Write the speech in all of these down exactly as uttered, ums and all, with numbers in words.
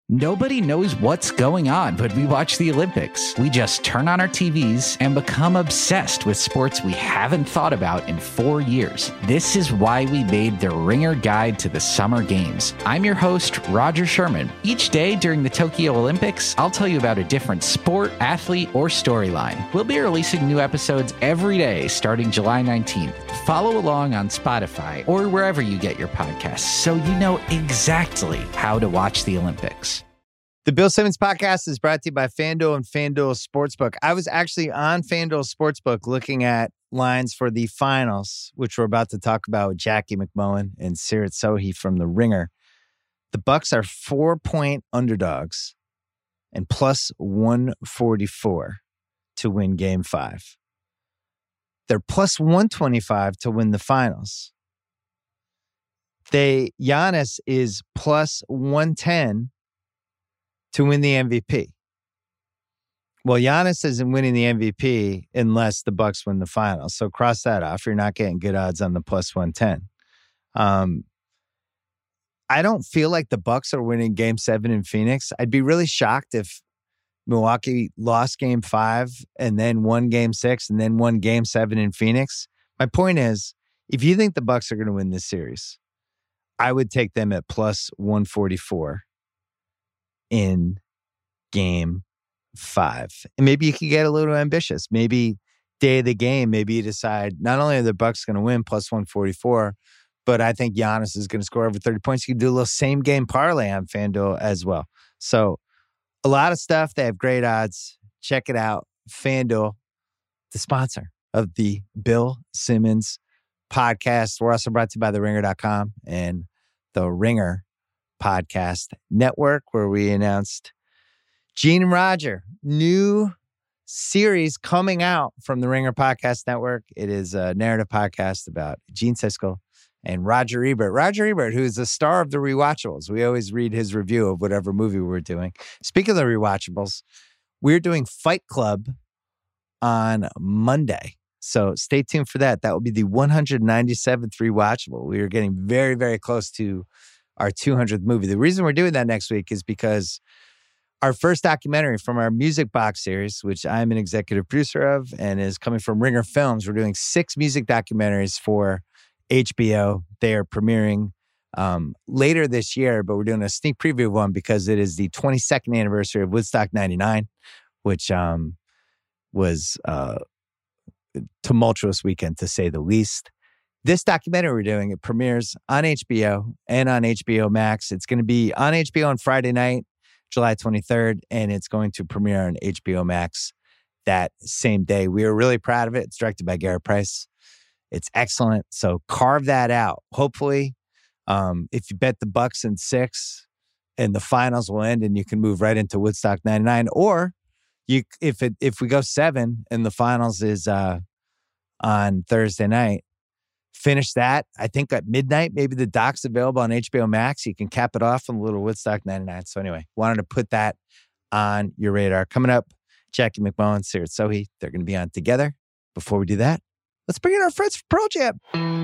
Nobody knows what's going on when we watch the Olympics. We just turn on our T Vs and become obsessed with sports we haven't thought about in four years. This is why we made the Ringer Guide to the Summer Games. I'm your host, Roger Sherman. Each day during the Tokyo Olympics, I'll tell you about a different sport, athlete, or storyline. We'll be releasing new episodes every day starting July nineteenth. Follow along on Spotify or wherever you get your podcasts so you know exactly how to watch the Olympics. The Bill Simmons Podcast is brought to you by FanDuel and FanDuel Sportsbook. I was actually on FanDuel Sportsbook looking at lines for the finals, which we're about to talk about with Jackie McMullen and Sirit Sohi from The Ringer. The Bucks are four-point underdogs and plus one forty-four to win Game five. They're plus one twenty-five to win the finals. They Giannis is plus one ten to win the M V P. Well, Giannis isn't winning the M V P unless the Bucks win the finals. So cross that off. You're not getting good odds on the plus one ten. Um, I don't feel like the Bucks are winning Game seven in Phoenix. I'd be really shocked if Milwaukee lost Game five and then won Game six and then won Game seven in Phoenix. My point is, if you think the Bucks are going to win this series, I would take them at plus one forty-four in Game five. And maybe you can get a little ambitious. Maybe day of the game, maybe you decide not only are the Bucks going to win plus one forty-four, but I think Giannis is going to score over thirty points. You can do a little same game parlay on FanDuel as well. So a lot of stuff. They have great odds. Check it out. FanDuel, the sponsor of the Bill Simmons Podcast. We're also brought to you by the ringer dot com and the Ringer Podcast Network, where we announced Gene and Roger, new series coming out from the Ringer Podcast Network. It is a narrative podcast about Gene Siskel and Roger Ebert. Roger Ebert, who is the star of the Rewatchables. We always read his review of whatever movie we're doing. Speaking of the Rewatchables, we're doing Fight Club on Monday. So stay tuned for that. That will be the one hundred ninety-seventh Rewatchable. We are getting very, very close to our two hundredth movie. The reason we're doing that next week is because our first documentary from our Music Box series, which I'm an executive producer of and is coming from Ringer Films, we're doing six music documentaries for H B O. They are premiering um, later this year, but we're doing a sneak preview of one because it is the twenty-second anniversary of Woodstock ninety-nine, which um, was uh, a tumultuous weekend to say the least. This documentary we're doing, it premieres on H B O and on H B O Max. It's going to be on H B O on Friday night, July twenty-third, and it's going to premiere on H B O Max that same day. We are really proud of it. It's directed by Garrett Price. It's excellent. So carve that out. Hopefully, um, if you bet the Bucks in six and the finals will end and you can move right into Woodstock ninety-nine, or you if it if we go seven and the finals is uh, on Thursday night, finish that. I think at midnight, maybe the doc's available on H B O Max. You can cap it off on a little Woodstock ninety-nine. So anyway, wanted to put that on your radar. Coming up, Jackie McMullen, Sirit Sohi, they're going to be on together. Before we do that, let's bring in our friends from Pearl Jam.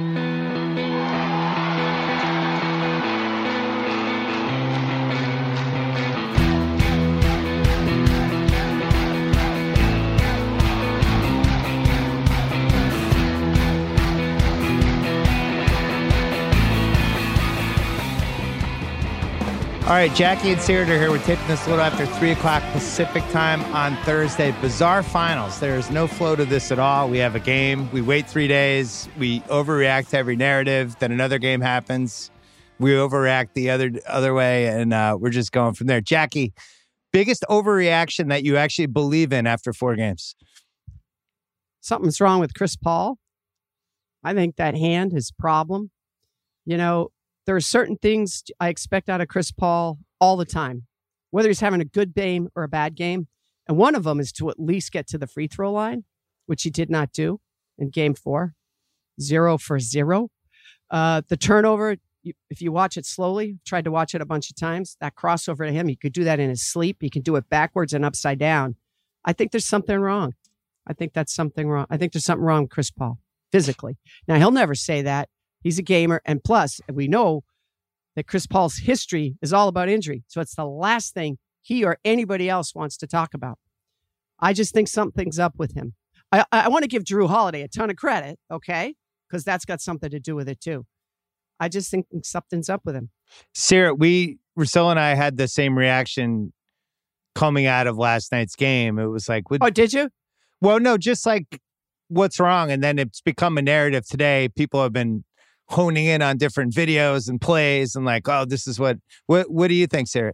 All right, Jackie and Sirit are here. We're taping this a little after three o'clock Pacific time on Thursday. Bizarre finals. There's no flow to this at all. We have a game. We wait three days. We overreact to every narrative. Then another game happens. We overreact the other other way, and uh, we're just going from there. Jackie, biggest overreaction that you actually believe in after four games? Something's wrong with Chris Paul. I think that hand is a problem. You know, there are certain things I expect out of Chris Paul all the time, whether he's having a good game or a bad game. And one of them is to at least get to the free throw line, which he did not do in game four. Zero for zero. Uh, the turnover, you, if you watch it slowly, tried to watch it a bunch of times, that crossover to him, he could do that in his sleep. He can do it backwards and upside down. I think there's something wrong. I think that's something wrong. I think there's something wrong with Chris Paul physically. Now, he'll never say that. He's a gamer. And plus, we know that Chris Paul's history is all about injury. So it's the last thing he or anybody else wants to talk about. I just think something's up with him. I, I want to give Jrue Holiday a ton of credit, okay? Because that's got something to do with it too. I just think something's up with him. Sarah, we, Russillo and I had the same reaction coming out of last night's game. It was like, would, oh, did you? Well, no, just like what's wrong. And then it's become a narrative today. People have been honing in on different videos and plays and like, oh, this is what, what, what do you think, Sarah?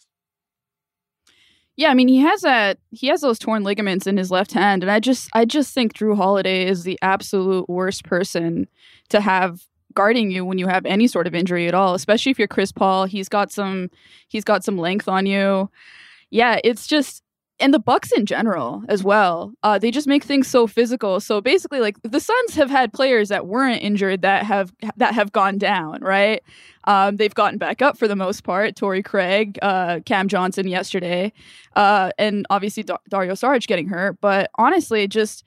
Yeah, I mean, he has that, he has those torn ligaments in his left hand. And I just, I just think Jrue Holiday is the absolute worst person to have guarding you when you have any sort of injury at all, especially if you're Chris Paul. He's got some, he's got some length on you. Yeah, it's just, and the Bucks in general as well. Uh, they just make things so physical. So basically, like the Suns have had players that weren't injured that have that have gone down, right? Um, they've gotten back up for the most part. Torrey Craig, uh, Cam Johnson yesterday, uh, and obviously Dar- Dario Saric getting hurt. But honestly, just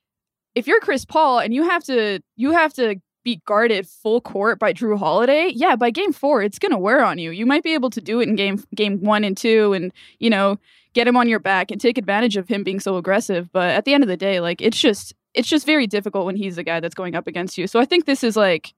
if you're Chris Paul and you have to, you have to. be guarded full court by Jrue Holiday, yeah, by game four, it's going to wear on you. You might be able to do it in game game one and two and, you know, get him on your back and take advantage of him being so aggressive. But at the end of the day, like, it's just, it's just very difficult when he's the guy that's going up against you. So I think this is like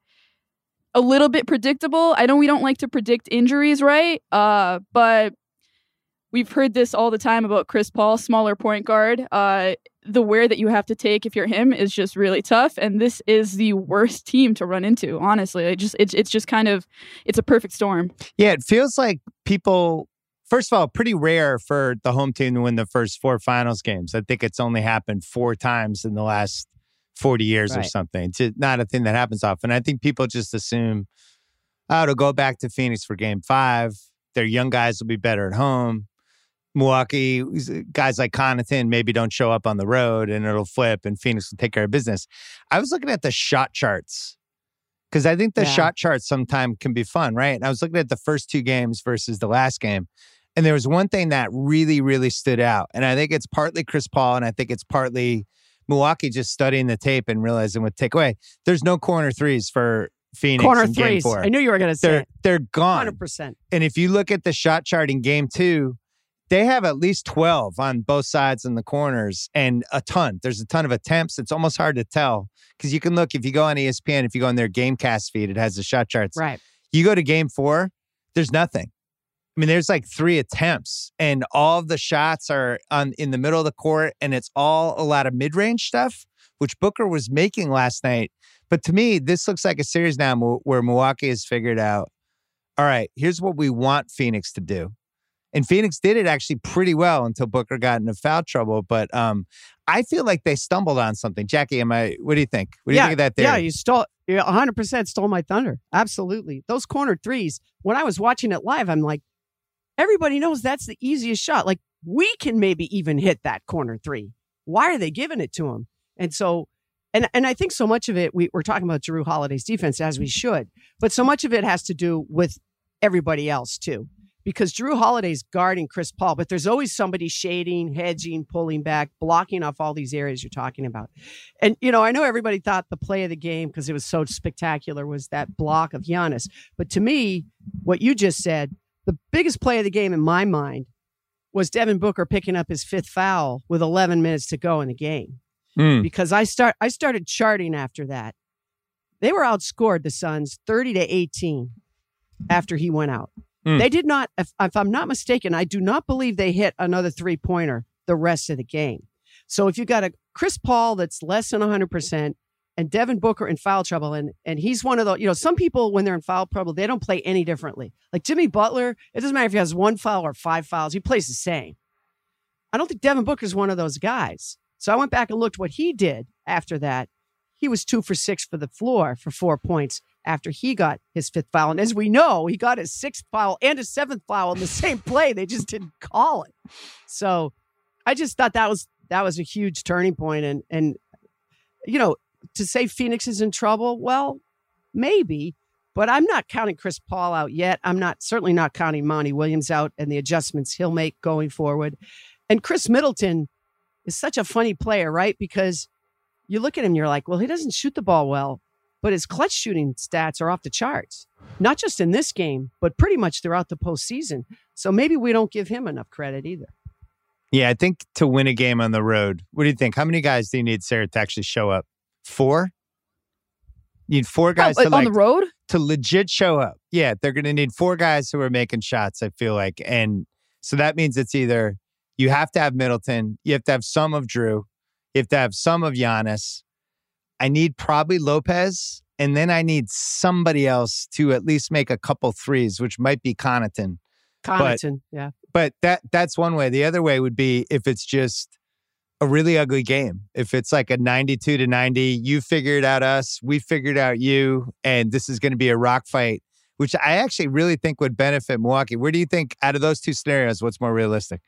a little bit predictable. I know we don't like to predict injuries, right? Uh, but we've heard this all the time about Chris Paul, smaller point guard. Uh, the wear that you have to take if you're him is just really tough. And this is the worst team to run into, honestly. It just it's it's just kind of, it's a perfect storm. Yeah, it feels like people, first of all, pretty rare for the home team to win the first four finals games. I think it's only happened four times in the last forty years right. or something. It's not a thing that happens often. I think people just assume, oh, to go back to Phoenix for game five, their young guys will be better at home. Milwaukee, guys like Connaughton maybe don't show up on the road and it'll flip and Phoenix will take care of business. I was looking at the shot charts because I think the yeah. shot charts sometimes can be fun, right? And I was looking at the first two games versus the last game. And there was one thing that really, really stood out. And I think it's partly Chris Paul and I think it's partly Milwaukee just studying the tape and realizing what take away. There's no corner threes for Phoenix corner in game threes. four. I knew you were going to say they're, it. They're gone. one hundred percent. And if you look at the shot chart in game two, they have at least twelve on both sides in the corners and a ton. There's a ton of attempts. It's almost hard to tell because you can look, if you go on E S P N, if you go on their Gamecast feed, it has the shot charts. Right. You go to game four, there's nothing. I mean, there's like three attempts and all of the shots are on in the middle of the court and it's all a lot of mid-range stuff, which Booker was making last night. But to me, this looks like a series now where Milwaukee has figured out, all right, here's what we want Phoenix to do. And Phoenix did it actually pretty well until Booker got into foul trouble. But um, I feel like they stumbled on something. Jackie, am I? What do you think? What do yeah, you think of that theory? Yeah, you stole, you one hundred percent stole my thunder. Absolutely. Those corner threes, when I was watching it live, I'm like, everybody knows that's the easiest shot. Like, we can maybe even hit that corner three. Why are they giving it to him? And so, and, and I think so much of it, we, we're talking about Jrue Holiday's defense, as we should. But so much of it has to do with everybody else, too. Because Jrue Holiday's guarding Chris Paul, but there's always somebody shading, hedging, pulling back, blocking off all these areas you're talking about. And, you know, I know everybody thought the play of the game, because it was so spectacular, was that block of Giannis. But to me, what you just said, the biggest play of the game in my mind was Devin Booker picking up his fifth foul with eleven minutes to go in the game. Mm. Because I start, I started charting after that. They were outscored, the Suns, thirty to eighteen after he went out. Mm. They did not, if, if I'm not mistaken, I do not believe they hit another three-pointer the rest of the game. So if you got a Chris Paul that's less than one hundred percent and Devin Booker in foul trouble, and and he's one of the, you know, some people, when they're in foul trouble, they don't play any differently. Like Jimmy Butler, it doesn't matter if he has one foul or five fouls, he plays the same. I don't think Devin Booker's one of those guys. So I went back and looked what he did after that. He was two for six for the floor for four points after he got his fifth foul. And as we know, he got his sixth foul and his seventh foul in the same play. They just didn't call it. So I just thought that was that was a huge turning point. And, and you know, to say Phoenix is in trouble, well, maybe. But I'm not counting Chris Paul out yet. I'm not certainly not counting Monty Williams out and the adjustments he'll make going forward. And Chris Middleton is such a funny player, right? Because you look at him, you're like, well, he doesn't shoot the ball well. but his clutch shooting stats are off the charts. Not just in this game, but pretty much throughout the postseason. So maybe we don't give him enough credit either. Yeah, I think to win a game on the road, what do you think? How many guys do you need, Sarah, to actually show up? Four? You need four guys oh, to on like, the road to legit show up. Yeah, they're going to need four guys who are making shots, I feel like. And so that means it's either you have to have Middleton, you have to have some of Drew, you have to have some of Giannis. I need probably Lopez, and then I need somebody else to at least make a couple threes, which might be Connaughton. Connaughton, but, yeah. But that that's one way. The other way would be if it's just a really ugly game. If it's like a ninety-two to ninety, you figured out us, we figured out you, and this is going to be a rock fight, which I actually really think would benefit Milwaukee. Where do you think, out of those two scenarios, what's more realistic?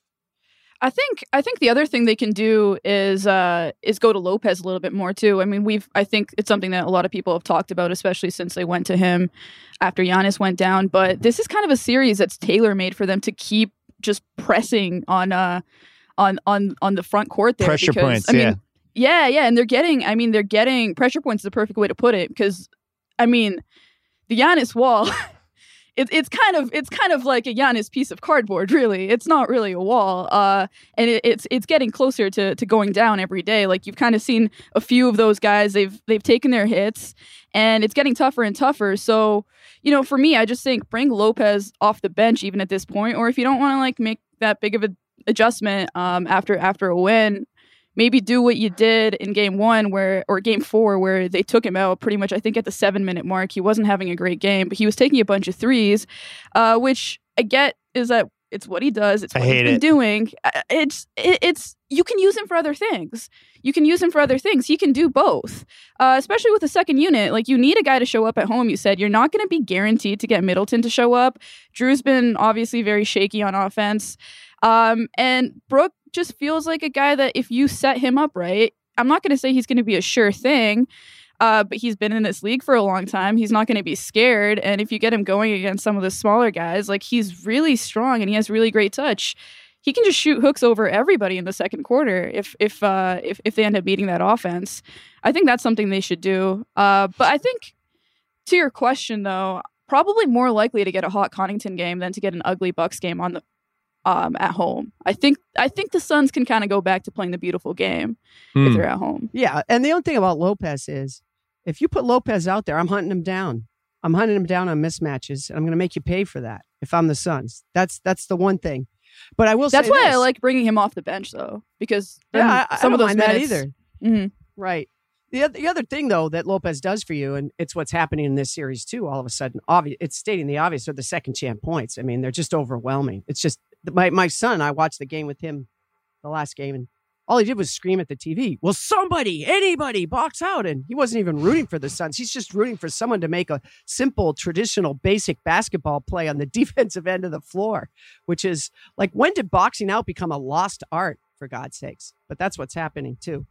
I think I think the other thing they can do is uh, is go to Lopez a little bit more too. I mean, we've I think it's something that a lot of people have talked about, especially since they went to him after Giannis went down. But this is kind of a series that's tailor made for them to keep just pressing on uh on on on the front court there. Pressure because, points, I mean, yeah, yeah, yeah, and they're getting. I mean, they're getting pressure points. Is the perfect way to put it, because I mean, the Giannis wall. It's it's kind of it's kind of like a Giannis piece of cardboard, really. It's not really a wall, uh, and it, it's it's getting closer to, to going down every day. Like, you've kind of seen a few of those guys. They've they've taken their hits, and it's getting tougher and tougher. So, you know, for me, I just think bring Lopez off the bench even at this point, or if you don't want to like make that big of an adjustment um, after after a win. Maybe do what you did in game one where, or game four, where they took him out pretty much, I think, at the seven minute mark. He wasn't having a great game, but he was taking a bunch of threes, uh, which I get is that it's what he does. It's what he's been it. doing. It's, it, it's, you can use him for other things. You can use him for other things. He can do both, uh, especially with the second unit. Like, you need a guy to show up at home. You said you're not going to be guaranteed to get Middleton to show up. Drew's been obviously very shaky on offense. Um, and Brook just feels like a guy that if you set him up right, I'm not going to say he's going to be a sure thing, uh, but he's been in this league for a long time. He's not going to be scared. And if you get him going against some of the smaller guys, like, he's really strong and he has really great touch. He can just shoot hooks over everybody in the second quarter if if uh, if, if they end up beating that offense. I think that's something they should do. Uh, but I think, to your question, though, probably more likely to get a hot Connaughton game than to get an ugly Bucks game on the Um, at home. I think I think the Suns can kind of go back to playing the beautiful game mm. if they're at home. Yeah, and the only thing about Lopez is if you put Lopez out there, I'm hunting him down. I'm hunting him down on mismatches, and I'm going to make you pay for that if I'm the Suns. That's that's the one thing. But I will That's say why this. I like bringing him off the bench, though, because yeah, I, some I of don't those mind minutes, that either. Mm-hmm. Right. The other, the other thing, though, that Lopez does for you, and it's what's happening in this series, too, all of a sudden, obvious, it's stating the obvious, are the second chance points. I mean, they're just overwhelming. It's just, my, my son, I watched the game with him, the last game, and all he did was scream at the T V, "Will somebody, anybody, box out?" And he wasn't even rooting for the Suns. He's just rooting for someone to make a simple, traditional, basic basketball play on the defensive end of the floor, which is like, when did boxing out become a lost art, for God's sakes? But that's what's happening, too.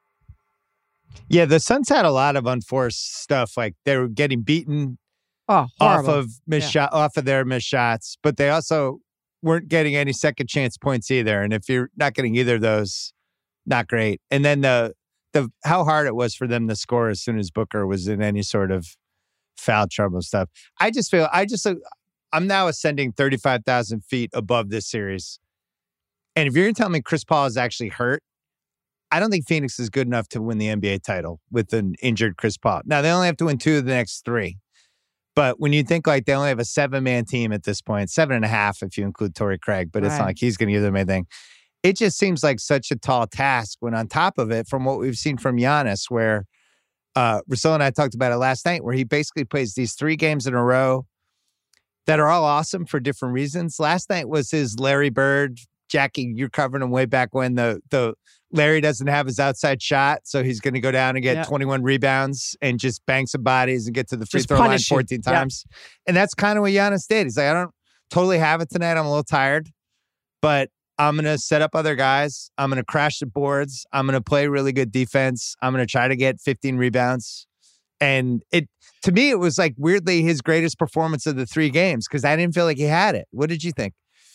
Yeah, the Suns had a lot of unforced stuff. Like, they were getting beaten oh, off of miss yeah. shot, off of their missed shots, but they also weren't getting any second chance points either. And if you're not getting either of those, not great. And then the the how hard it was for them to score as soon as Booker was in any sort of foul trouble stuff. I just feel I just I'm now ascending thirty-five thousand feet above this series. And if you're going to tell me Chris Paul is actually hurt, I don't think Phoenix is good enough to win the N B A title with an injured Chris Paul. Now, they only have to win two of the next three. But when you think like they only have a seven-man team at this point, seven and a half if you include Torrey Craig, but right. It's not like he's going to give them anything. It just seems like such a tall task when on top of it, from what we've seen from Giannis, where uh, Russell and I talked about it last night, where he basically plays these three games in a row that are all awesome for different reasons. Last night was his Larry Bird. Jackie, you're covering him way back when the the Larry doesn't have his outside shot, so he's going to go down and get yeah. twenty-one rebounds and just bang some bodies and get to the free just throw line fourteen you. times. Yeah. And that's kind of what Giannis did. He's like, I don't totally have it tonight. I'm a little tired, but I'm going to set up other guys. I'm going to crash the boards. I'm going to play really good defense. I'm going to try to get fifteen rebounds. And it, to me, it was like weirdly his greatest performance of the three games because I didn't feel like he had it. What did you think?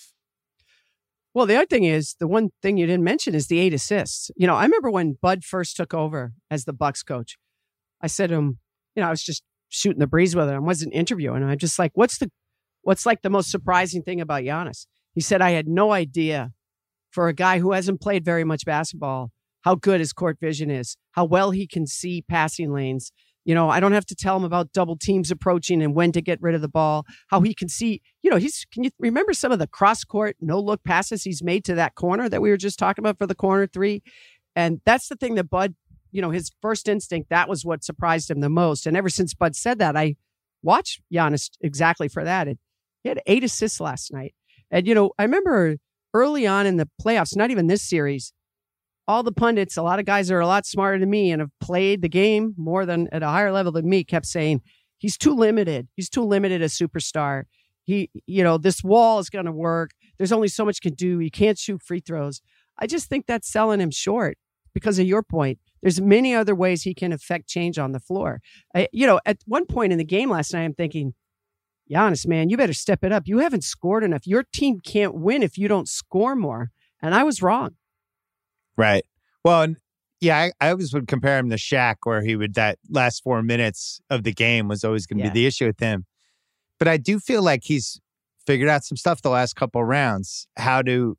Well, the other thing is, the one thing you didn't mention is the eight assists. You know, I remember when Bud first took over as the Bucks coach, I said to him, you know, I was just shooting the breeze with him. I wasn't interviewing him. I'm just like, what's the, what's like the most surprising thing about Giannis? He said, I had no idea for a guy who hasn't played very much basketball, how good his court vision is, how well he can see passing lanes. You know, I don't have to tell him about double teams approaching and when to get rid of the ball, how he can see, you know, he's, can you remember some of the cross court, no look passes he's made to that corner that we were just talking about for the corner three? And that's the thing that Bud, you know, his first instinct, that was what surprised him the most. And ever since Bud said that, I watched Giannis exactly for that. It, he had eight assists last night. And, you know, I remember early on in the playoffs, not even this series, all the pundits, a lot of guys that are a lot smarter than me and have played the game more than at a higher level than me, kept saying, he's too limited. He's too limited a superstar. He, you know, this wall is going to work. There's only so much he can do. He can't shoot free throws. I just think that's selling him short because of your point. There's many other ways he can affect change on the floor. I, you know, at one point in the game last night, I'm thinking, Giannis, man, you better step it up. You haven't scored enough. Your team can't win if you don't score more. And I was wrong. Right. Well, and yeah, I, I always would compare him to Shaq, where he would, that last four minutes of the game was always going to Yeah. be the issue with him. But I do feel like he's figured out some stuff the last couple of rounds, how to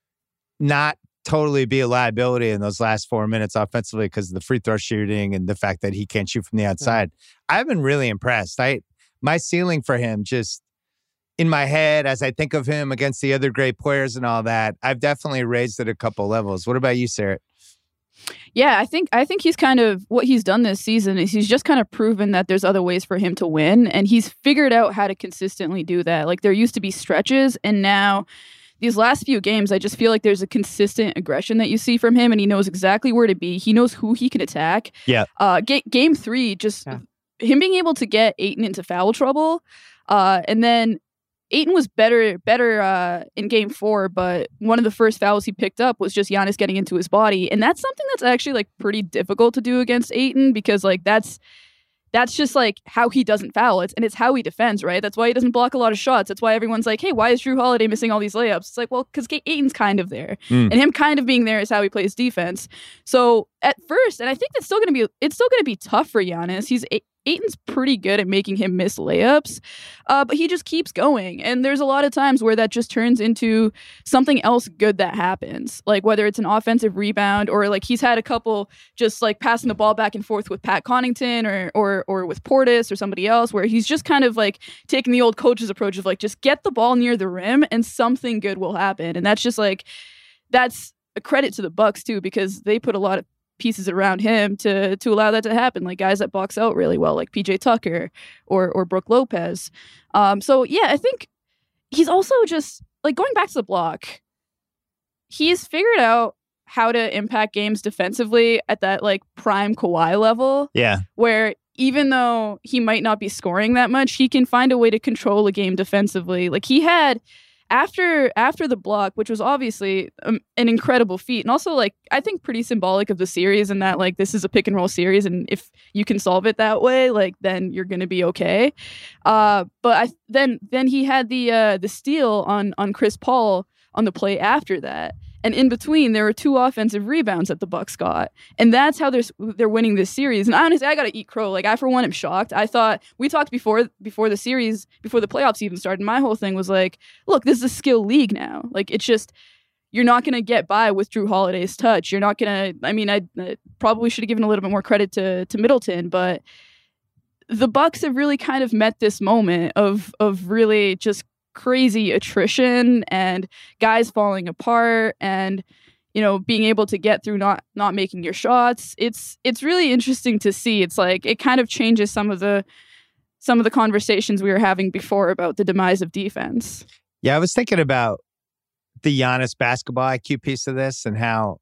not totally be a liability in those last four minutes offensively because of the free throw shooting and the fact that he can't shoot from the outside. Yeah. I've been really impressed. I my ceiling for him, just in my head as I think of him against the other great players and all that, I've definitely raised it a couple levels. What about you, Sarah? Yeah, I think I think he's kind of, what he's done this season is he's just kind of proven that there's other ways for him to win, and he's figured out how to consistently do that. Like, there used to be stretches, and now these last few games, I just feel like there's a consistent aggression that you see from him, and he knows exactly where to be. He knows who he can attack. Yeah. Uh, ga- game three, just Yeah. him being able to get Ayton into foul trouble, uh, and then Ayton was better better uh, in game four, but one of the first fouls he picked up was just Giannis getting into his body. And that's something that's actually like pretty difficult to do against Ayton, because like that's that's just like how he doesn't foul. It's, and it's how he defends, right? That's why he doesn't block a lot of shots. That's why everyone's like, hey, why is Drew Holiday missing all these layups? It's like, well, because Ayton's kind of there. Mm. And him kind of being there is how he plays defense. So at first, and I think that's still going to be, it's still going to be tough for Giannis. He's Ayton's pretty good at making him miss layups, uh, but he just keeps going. And there's a lot of times where that just turns into something else good that happens, like whether it's an offensive rebound or like he's had a couple just like passing the ball back and forth with Pat Connaughton or or or with Portis or somebody else, where he's just kind of like taking the old coach's approach of like, just get the ball near the rim and something good will happen. And that's just like, that's a credit to the Bucks too, because they put a lot of pieces around him to to allow that to happen, like guys that box out really well, like P J Tucker or or Brooke Lopez. Um, so yeah, I think he's also just like, going back to the block, he's figured out how to impact games defensively at that like prime Kawhi level. Yeah. Where even though he might not be scoring that much, he can find a way to control a game defensively. Like he had After after the block, which was obviously um, an incredible feat, and also like I think pretty symbolic of the series, in that like this is a pick and roll series, and if you can solve it that way, like then you're gonna be okay. Uh, but I then then he had the uh, the steal on on Chris Paul on the play after that. And in between, there were two offensive rebounds that the Bucks got, and that's how they're they're winning this series. And honestly, I gotta eat crow. Like I, for one, am shocked. I thought we talked before before the series, before the playoffs even started. My whole thing was like, look, this is a skill league now. Like it's just, you're not gonna get by with Drew Holiday's touch. You're not gonna. I mean, I, I probably should have given a little bit more credit to to Middleton, but the Bucks have really kind of met this moment of of really just crazy attrition and guys falling apart, and you know, being able to get through not not making your shots. It's it's really interesting to see. It's like it kind of changes some of the some of the conversations we were having before about the demise of defense. Yeah, I was thinking about the Giannis basketball I Q piece of this, and how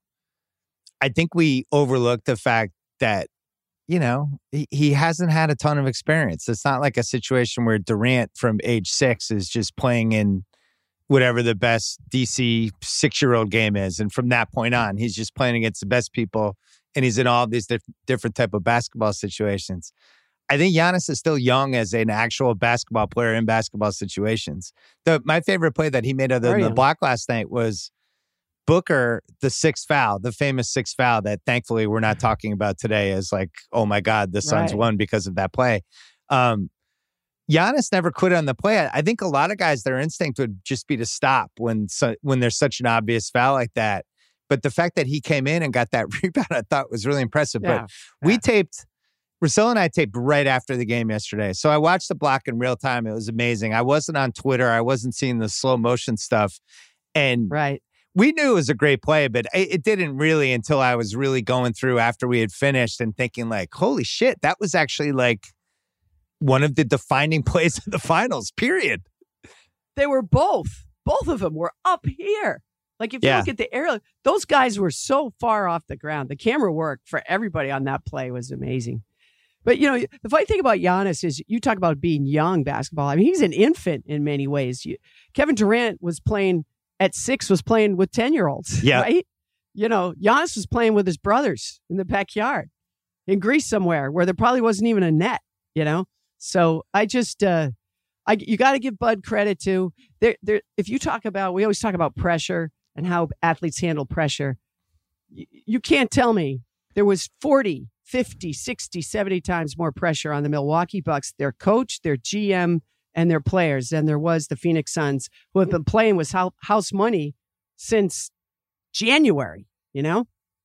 I think we overlooked the fact that, you know, he, he hasn't had a ton of experience. It's not like a situation where Durant from age six is just playing in whatever the best D C six-year-old game is. And from that point on, he's just playing against the best people, and he's in all of these diff- different type of basketball situations. I think Giannis is still young as an actual basketball player in basketball situations. The, my favorite play that he made other Very than the young. block last night was Booker, the sixth foul, the famous sixth foul that thankfully we're not talking about today as like, oh my God, the Suns Right. won because of that play. Um, Giannis never quit on the play. I think a lot of guys, their instinct would just be to stop when so, when there's such an obvious foul like that. But the fact that he came in and got that rebound, I thought was really impressive. Yeah. But we Yeah. taped, Russillo and I taped right after the game yesterday. So I watched the block in real time. It was amazing. I wasn't on Twitter. I wasn't seeing the slow motion stuff. And Right. we knew it was a great play, but it, it didn't really until I was really going through after we had finished and thinking like, holy shit, that was actually like one of the defining plays of the finals, period. They were both. Both of them were up here. Like if you Yeah. look at the air, those guys were so far off the ground. The camera work for everybody on that play was amazing. But, you know, the funny thing about Giannis is you talk about being young basketball. I mean, he's an infant in many ways. You, Kevin Durant was playing at six, was playing with ten-year-olds, Yeah. right? You know, Giannis was playing with his brothers in the backyard in Greece somewhere where there probably wasn't even a net, you know? So I just, uh, I you got to give Bud credit too. There, there. If you talk about, we always talk about pressure and how athletes handle pressure. You, you can't tell me there was forty, fifty, sixty, seventy times more pressure on the Milwaukee Bucks, their coach, their G M, and their players than there was the Phoenix Suns, who have been playing with house money since January, you know?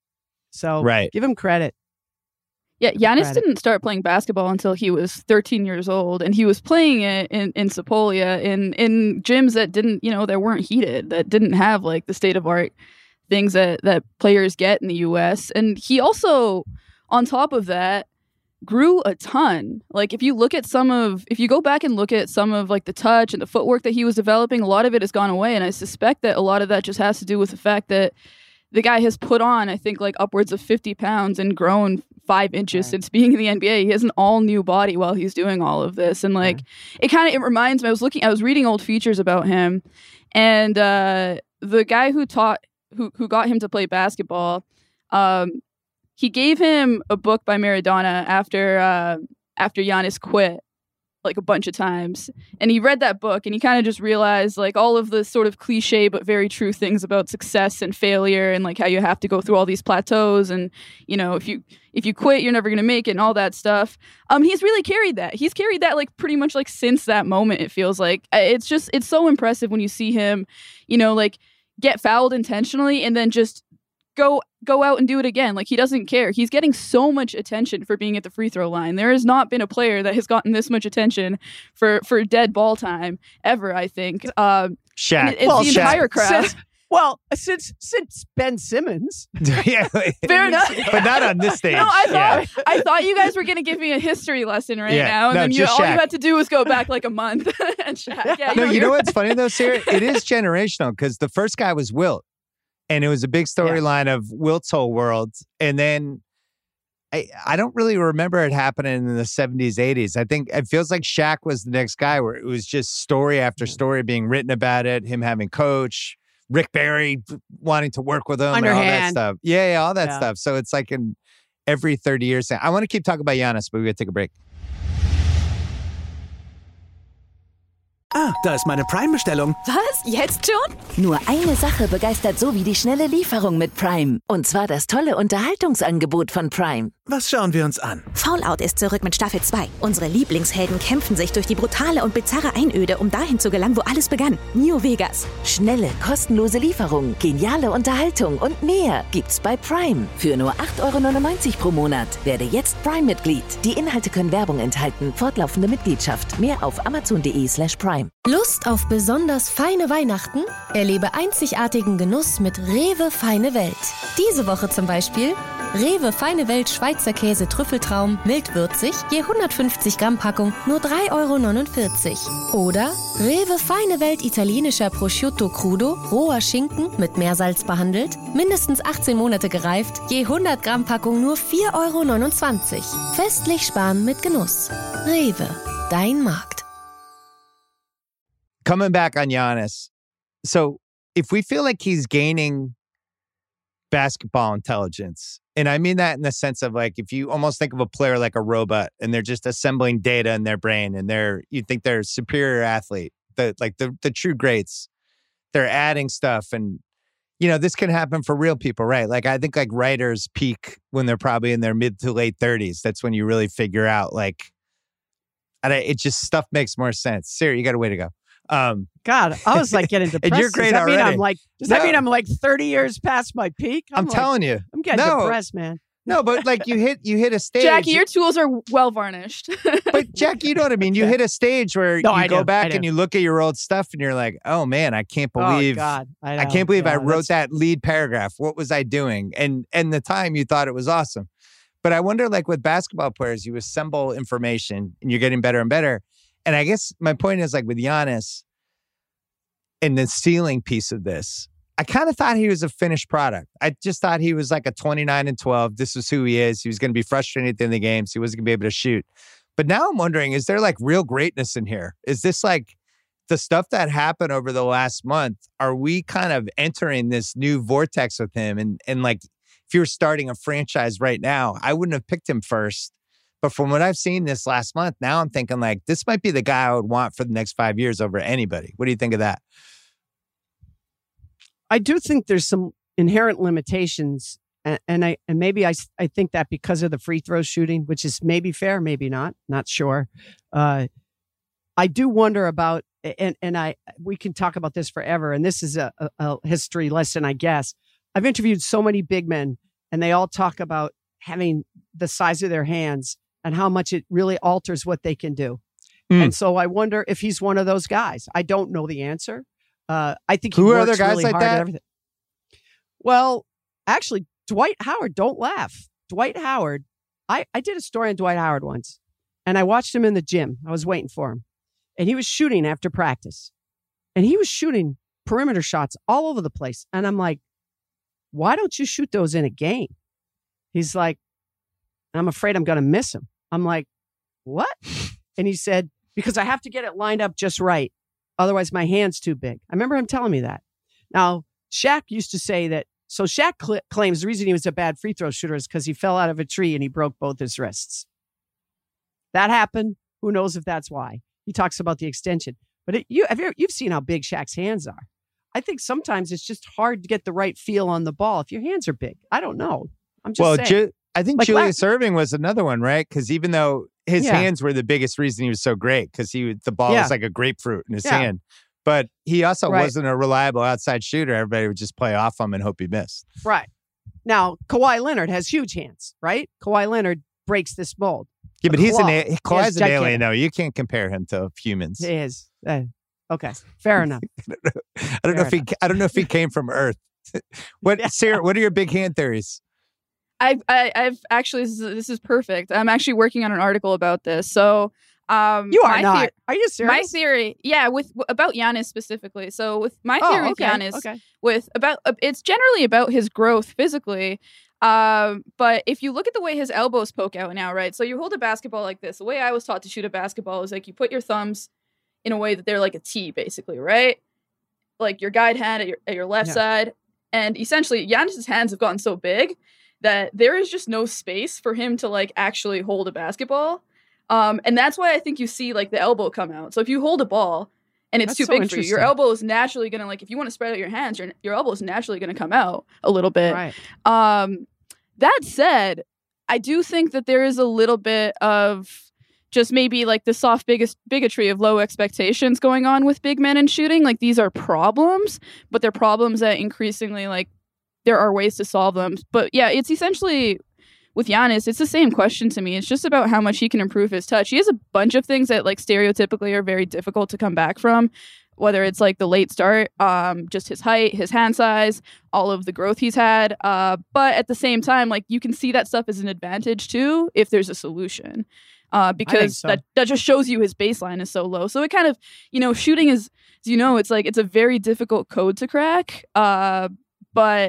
So Right. give him credit. Yeah, Giannis credit. didn't start playing basketball until he was thirteen years old, and he was playing it in, in Sepolia in, in gyms that didn't, you know, that weren't heated, that didn't have like the state of art things that, that players get in the U S. And he also, on top of that, grew a ton. Like if you look at some of, if you go back and look at some of like the touch and the footwork that he was developing, a lot of it has gone away. And I suspect that a lot of that just has to do with the fact that the guy has put on, I think, like upwards of fifty pounds and grown five inches Right. since being in the N B A. He has an all new body while he's doing all of this. And like, it kind of, it reminds me, I was looking, I was reading old features about him, and uh, the guy who taught, who, who got him to play basketball, um, he gave him a book by Maradona after, uh, after Giannis quit, like a bunch of times. And he read that book and he kind of just realized like all of the sort of cliche but very true things about success and failure, and like how you have to go through all these plateaus, and you know, if you if you quit you're never going to make it and all that stuff. Um he's really carried that. He's carried that like pretty much like since that moment, it feels like. It's just, it's so impressive when you see him, you know, like get fouled intentionally and then just go go out and do it again. Like he doesn't care. He's getting so much attention for being at the free throw line. There has not been a player that has gotten this much attention for for dead ball time ever, I think. Um, Shaq. and it- it's Well, the Shaq- entire crowd. Since, well, since since Ben Simmons. Yeah, Fair enough. but not on this stage. No, I Yeah. thought I thought you guys were going to give me a history lesson right Yeah, now, and no, then you, just all you Shaq. had to do was go back like a month and Shaq. Yeah, No, you know you're- what's funny though, Sarah? It is generational because the first guy was Wilt, and it was a big storyline of Wilt's whole world. And then I I don't really remember it happening in the seventies, eighties. I think it feels like Shaq was the next guy where it was just story after story being written about it, him having coach, Rick Barry wanting to work with him, and all that Underhand. stuff. Yeah, yeah, all that Yeah. stuff. So it's like in every thirty years. I want to keep talking about Giannis, but we got to take a break. Ah, da ist meine Prime-Bestellung. Was? Jetzt schon? Nur eine Sache begeistert so wie die schnelle Lieferung mit Prime. Und zwar das tolle Unterhaltungsangebot von Prime. Was schauen wir uns an? Fallout ist zurück mit Staffel zwei. Unsere Lieblingshelden kämpfen sich durch die brutale und bizarre Einöde, um dahin zu gelangen, wo alles begann. New Vegas. Schnelle, kostenlose Lieferung, geniale Unterhaltung und mehr gibt's bei Prime. Für nur acht Euro neunundneunzig pro Monat. Werde jetzt Prime-Mitglied. Die Inhalte können Werbung enthalten. Fortlaufende Mitgliedschaft. Mehr auf amazon.de slash Prime. Lust auf besonders feine Weihnachten? Erlebe einzigartigen Genuss mit Rewe Feine Welt. Diese Woche zum Beispiel Rewe Feine Welt Schweizer Käse Trüffeltraum mildwürzig, je hundertfünfzig Gramm Packung nur drei Euro neunundvierzig. Oder Rewe Feine Welt italienischer Prosciutto Crudo, roher Schinken mit Meersalz behandelt, mindestens achtzehn Monate gereift, je hundert Gramm Packung nur vier Euro neunundzwanzig. Festlich sparen mit Genuss. Rewe, dein Markt. Coming back on Giannis. So if we feel like he's gaining basketball intelligence, and I mean that in the sense of like, if you almost think of a player like a robot and they're just assembling data in their brain and they're, you think they're a superior athlete, the, like the, the true greats, they're adding stuff. And you know, this can happen for real people, right? Like, I think like writers peak when they're probably in their mid to late thirties. That's when you really figure out, like, I don't, it just stuff makes more sense. Sarah, you got a way to go. Um, God, I was like getting depressed. and you're great does that already. Mean I'm like, does No. that mean I'm like thirty years past my peak? I'm, I'm, like, telling you. I'm getting No. depressed, man. No, but like you hit you hit a stage. Jackie, your tools are well varnished. But Jackie, you know what I mean? You hit a stage where No, you I go do, back I and do. you look at your old stuff and you're like, oh man, I can't believe Oh, God. I, I know. can't believe I Yeah, wrote that's- that lead paragraph. What was I doing? And and the time you thought it was awesome. But I wonder, like with basketball players, you assemble information and you're getting better and better. And I guess my point is like with Giannis and the ceiling piece of this, I kind of thought he was a finished product. I just thought he was like a twenty-nine and twelve. This is who he is. He was going to be frustrated at the end of the games. He wasn't going to be able to shoot. But now I'm wondering, is there like real greatness in here? Is this like the stuff that happened over the last month? Are we kind of entering this new vortex with him? And, and like, if you were starting a franchise right now, I wouldn't have picked him first. But from what I've seen this last month, now I'm thinking like, this might be the guy I would want for the next five years over anybody. What do you think of that? I do think there's some inherent limitations, and, and I and maybe I I think that because of the free throw shooting, which is maybe fair, maybe not, not sure. Uh, I do wonder about, and and I we can talk about this forever, and this is a, a, a history lesson, I guess. I've interviewed so many big men, and they all talk about having the size of their hands and how much it really alters what they can do. Mm. And so I wonder if he's one of those guys. I don't know the answer. Uh, I think he Who are works other guys really like hard at that? everything. Well, actually, Dwight Howard, don't laugh. Dwight Howard, I, I did a story on Dwight Howard once, and I watched him in the gym. I was waiting for him, and he was shooting after practice, and he was shooting perimeter shots all over the place. And I'm like, why don't you shoot those in a game? He's like, I'm afraid I'm going to miss him. I'm like, what? And he said, because I have to get it lined up just right. Otherwise, my hand's too big. I remember him telling me that. Now, Shaq used to say that. So Shaq cl- claims the reason he was a bad free throw shooter is because he fell out of a tree and he broke both his wrists. That happened. Who knows if that's why? He talks about the extension. But it, you, have you, you've seen how big Shaq's hands are. I think sometimes it's just hard to get the right feel on the ball if your hands are big. I don't know. I'm just well, saying. Ju- I think Like Julius la- Erving was another one, right? Because even though his Yeah. hands were the biggest reason he was so great, because he the ball Yeah. was like a grapefruit in his Yeah. hand. But he also Right. wasn't a reliable outside shooter. Everybody would just play off him and hope he missed. Right. Now, Kawhi Leonard has huge hands, right? Kawhi Leonard breaks this mold. Yeah, but he's an Claw. a- He has Kawhi's an gigantic- alien, though. You can't compare him to humans. He is. Uh, okay. Fair enough. I don't know Fair if he. I don't know if he came from Earth. What, Sarah? What are your big hand theories? I've I, I've actually this is, this is perfect. I'm actually working on an article about this. So um, You are my not. theor- Are you serious? My theory, yeah, with about Giannis specifically. So with my Oh, theory okay, with Giannis, okay. with about uh, it's generally about his growth physically. Um, but if you look at the way his elbows poke out now, right? So you hold a basketball like this. The way I was taught to shoot a basketball is like you put your thumbs in a way that they're like a T, basically, right? Like your guide hand at your at your left Yeah. side, and essentially Giannis's hands have gotten so big that there is just no space for him to like actually hold a basketball. Um, and that's why I think you see like the elbow come out. So if you hold a ball and it's That's too so big for you, your interesting. elbow is naturally gonna like if you want to spread out your hands, your your elbow is naturally gonna come out a little bit. Right. Um, that said, I do think that there is a little bit of just maybe like the soft biggest bigotry of low expectations going on with big men and shooting. Like these are problems, but they're problems that increasingly like there are ways to solve them. But yeah, it's essentially with Giannis, it's the same question to me. It's just about how much he can improve his touch. He has a bunch of things that like stereotypically are very difficult to come back from, whether it's like the late start, um, just his height, his hand size, all of the growth he's had. Uh, but at the same time, like you can see that stuff as an advantage too if there's a solution. Uh, because so. that, that just shows you his baseline is so low. So it kind of, you know, shooting is, as you know, it's like it's a very difficult code to crack. Uh, but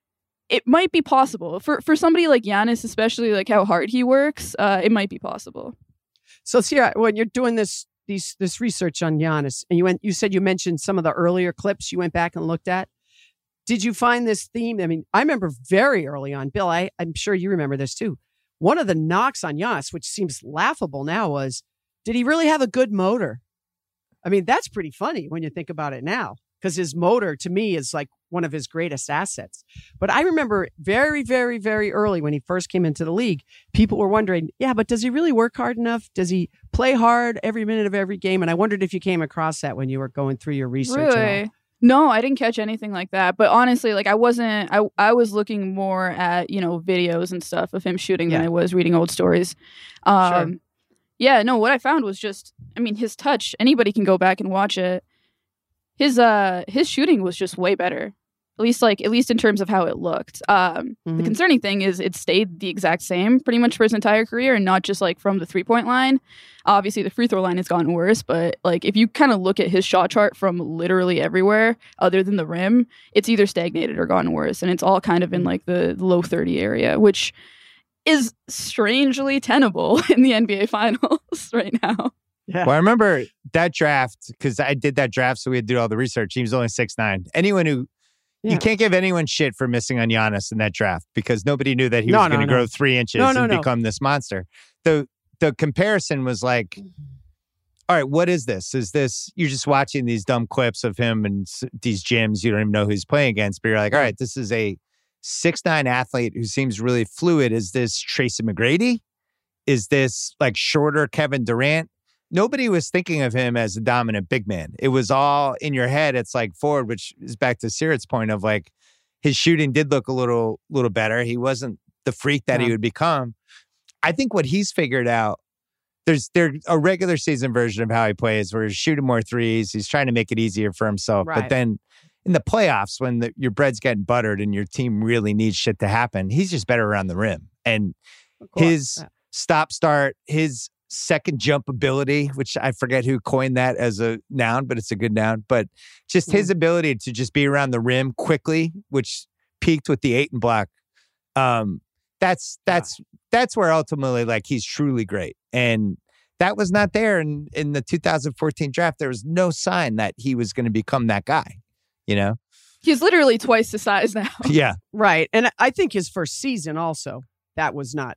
it might be possible for for somebody like Giannis, especially like how hard he works. Uh, it might be possible. So, Sierra, when you're doing this these this research on Giannis, and you went, you said you mentioned some of the earlier clips you went back and looked at. Did you find this theme? I mean, I remember very early on, Bill. I, I'm sure you remember this too. One of the knocks on Giannis, which seems laughable now, was did he really have a good motor? I mean, that's pretty funny when you think about it now. because his motor to me is like one of his greatest assets. But I remember very, very, very early when he first came into the league, people were wondering, yeah, but does he really work hard enough? Does he play hard every minute of every game? And I wondered if you came across that when you were going through your research. Really? No, I didn't catch anything like that. But honestly, like I wasn't, I, I was looking more at, you know, videos and stuff of him shooting Yeah. than I was reading old stories. Um, Sure. Yeah, no, what I found was just, I mean, his touch, anybody can go back and watch it. His uh his shooting was just way better. At least like at least in terms of how it looked. Um Mhm. the concerning thing is it stayed the exact same pretty much for his entire career, and not just like from the three-point line. Obviously the free throw line has gotten worse, but like if you kind of look at his shot chart from literally everywhere other than the rim, it's either stagnated or gotten worse, and it's all kind of in like the low thirty area, which is strangely tenable in the N B A finals right now. Yeah. Well, I remember that draft because I did that draft, so we had to do all the research. He was only six nine. Anyone who Yeah. you can't give anyone shit for missing on Giannis in that draft because nobody knew that he No, was no, going to no. grow three inches No, no, and no. become this monster. The the comparison was like, all right, what is this? Is this you're just watching these dumb clips of him and s- these gyms you don't even know who he's playing against, but you're like, all right, this is a six nine athlete who seems really fluid. Is this Tracy McGrady? Is this like shorter Kevin Durant? Nobody was thinking of him as a dominant big man. It was all in your head. It's like forward, which is back to Sirat's point of like his shooting did look a little little better. He wasn't the freak that Yeah. he would become. I think what he's figured out, there's there a regular season version of how he plays where he's shooting more threes. He's trying to make it easier for himself. But Right. then in the playoffs, when the, your bread's getting buttered and your team really needs shit to happen, he's just better around the rim. And Of course. his Yeah. stop start, his second jump ability, which I forget who coined that as a noun, but it's a good noun. But just his ability to just be around the rim quickly, which peaked with the Ayton block. Um, that's that's that's where ultimately like he's truly great. And that was not there in, in the two thousand fourteen draft. There was no sign that he was going to become that guy, you know? He's literally twice the size now. Yeah. Right. And I think his first season also, that was not,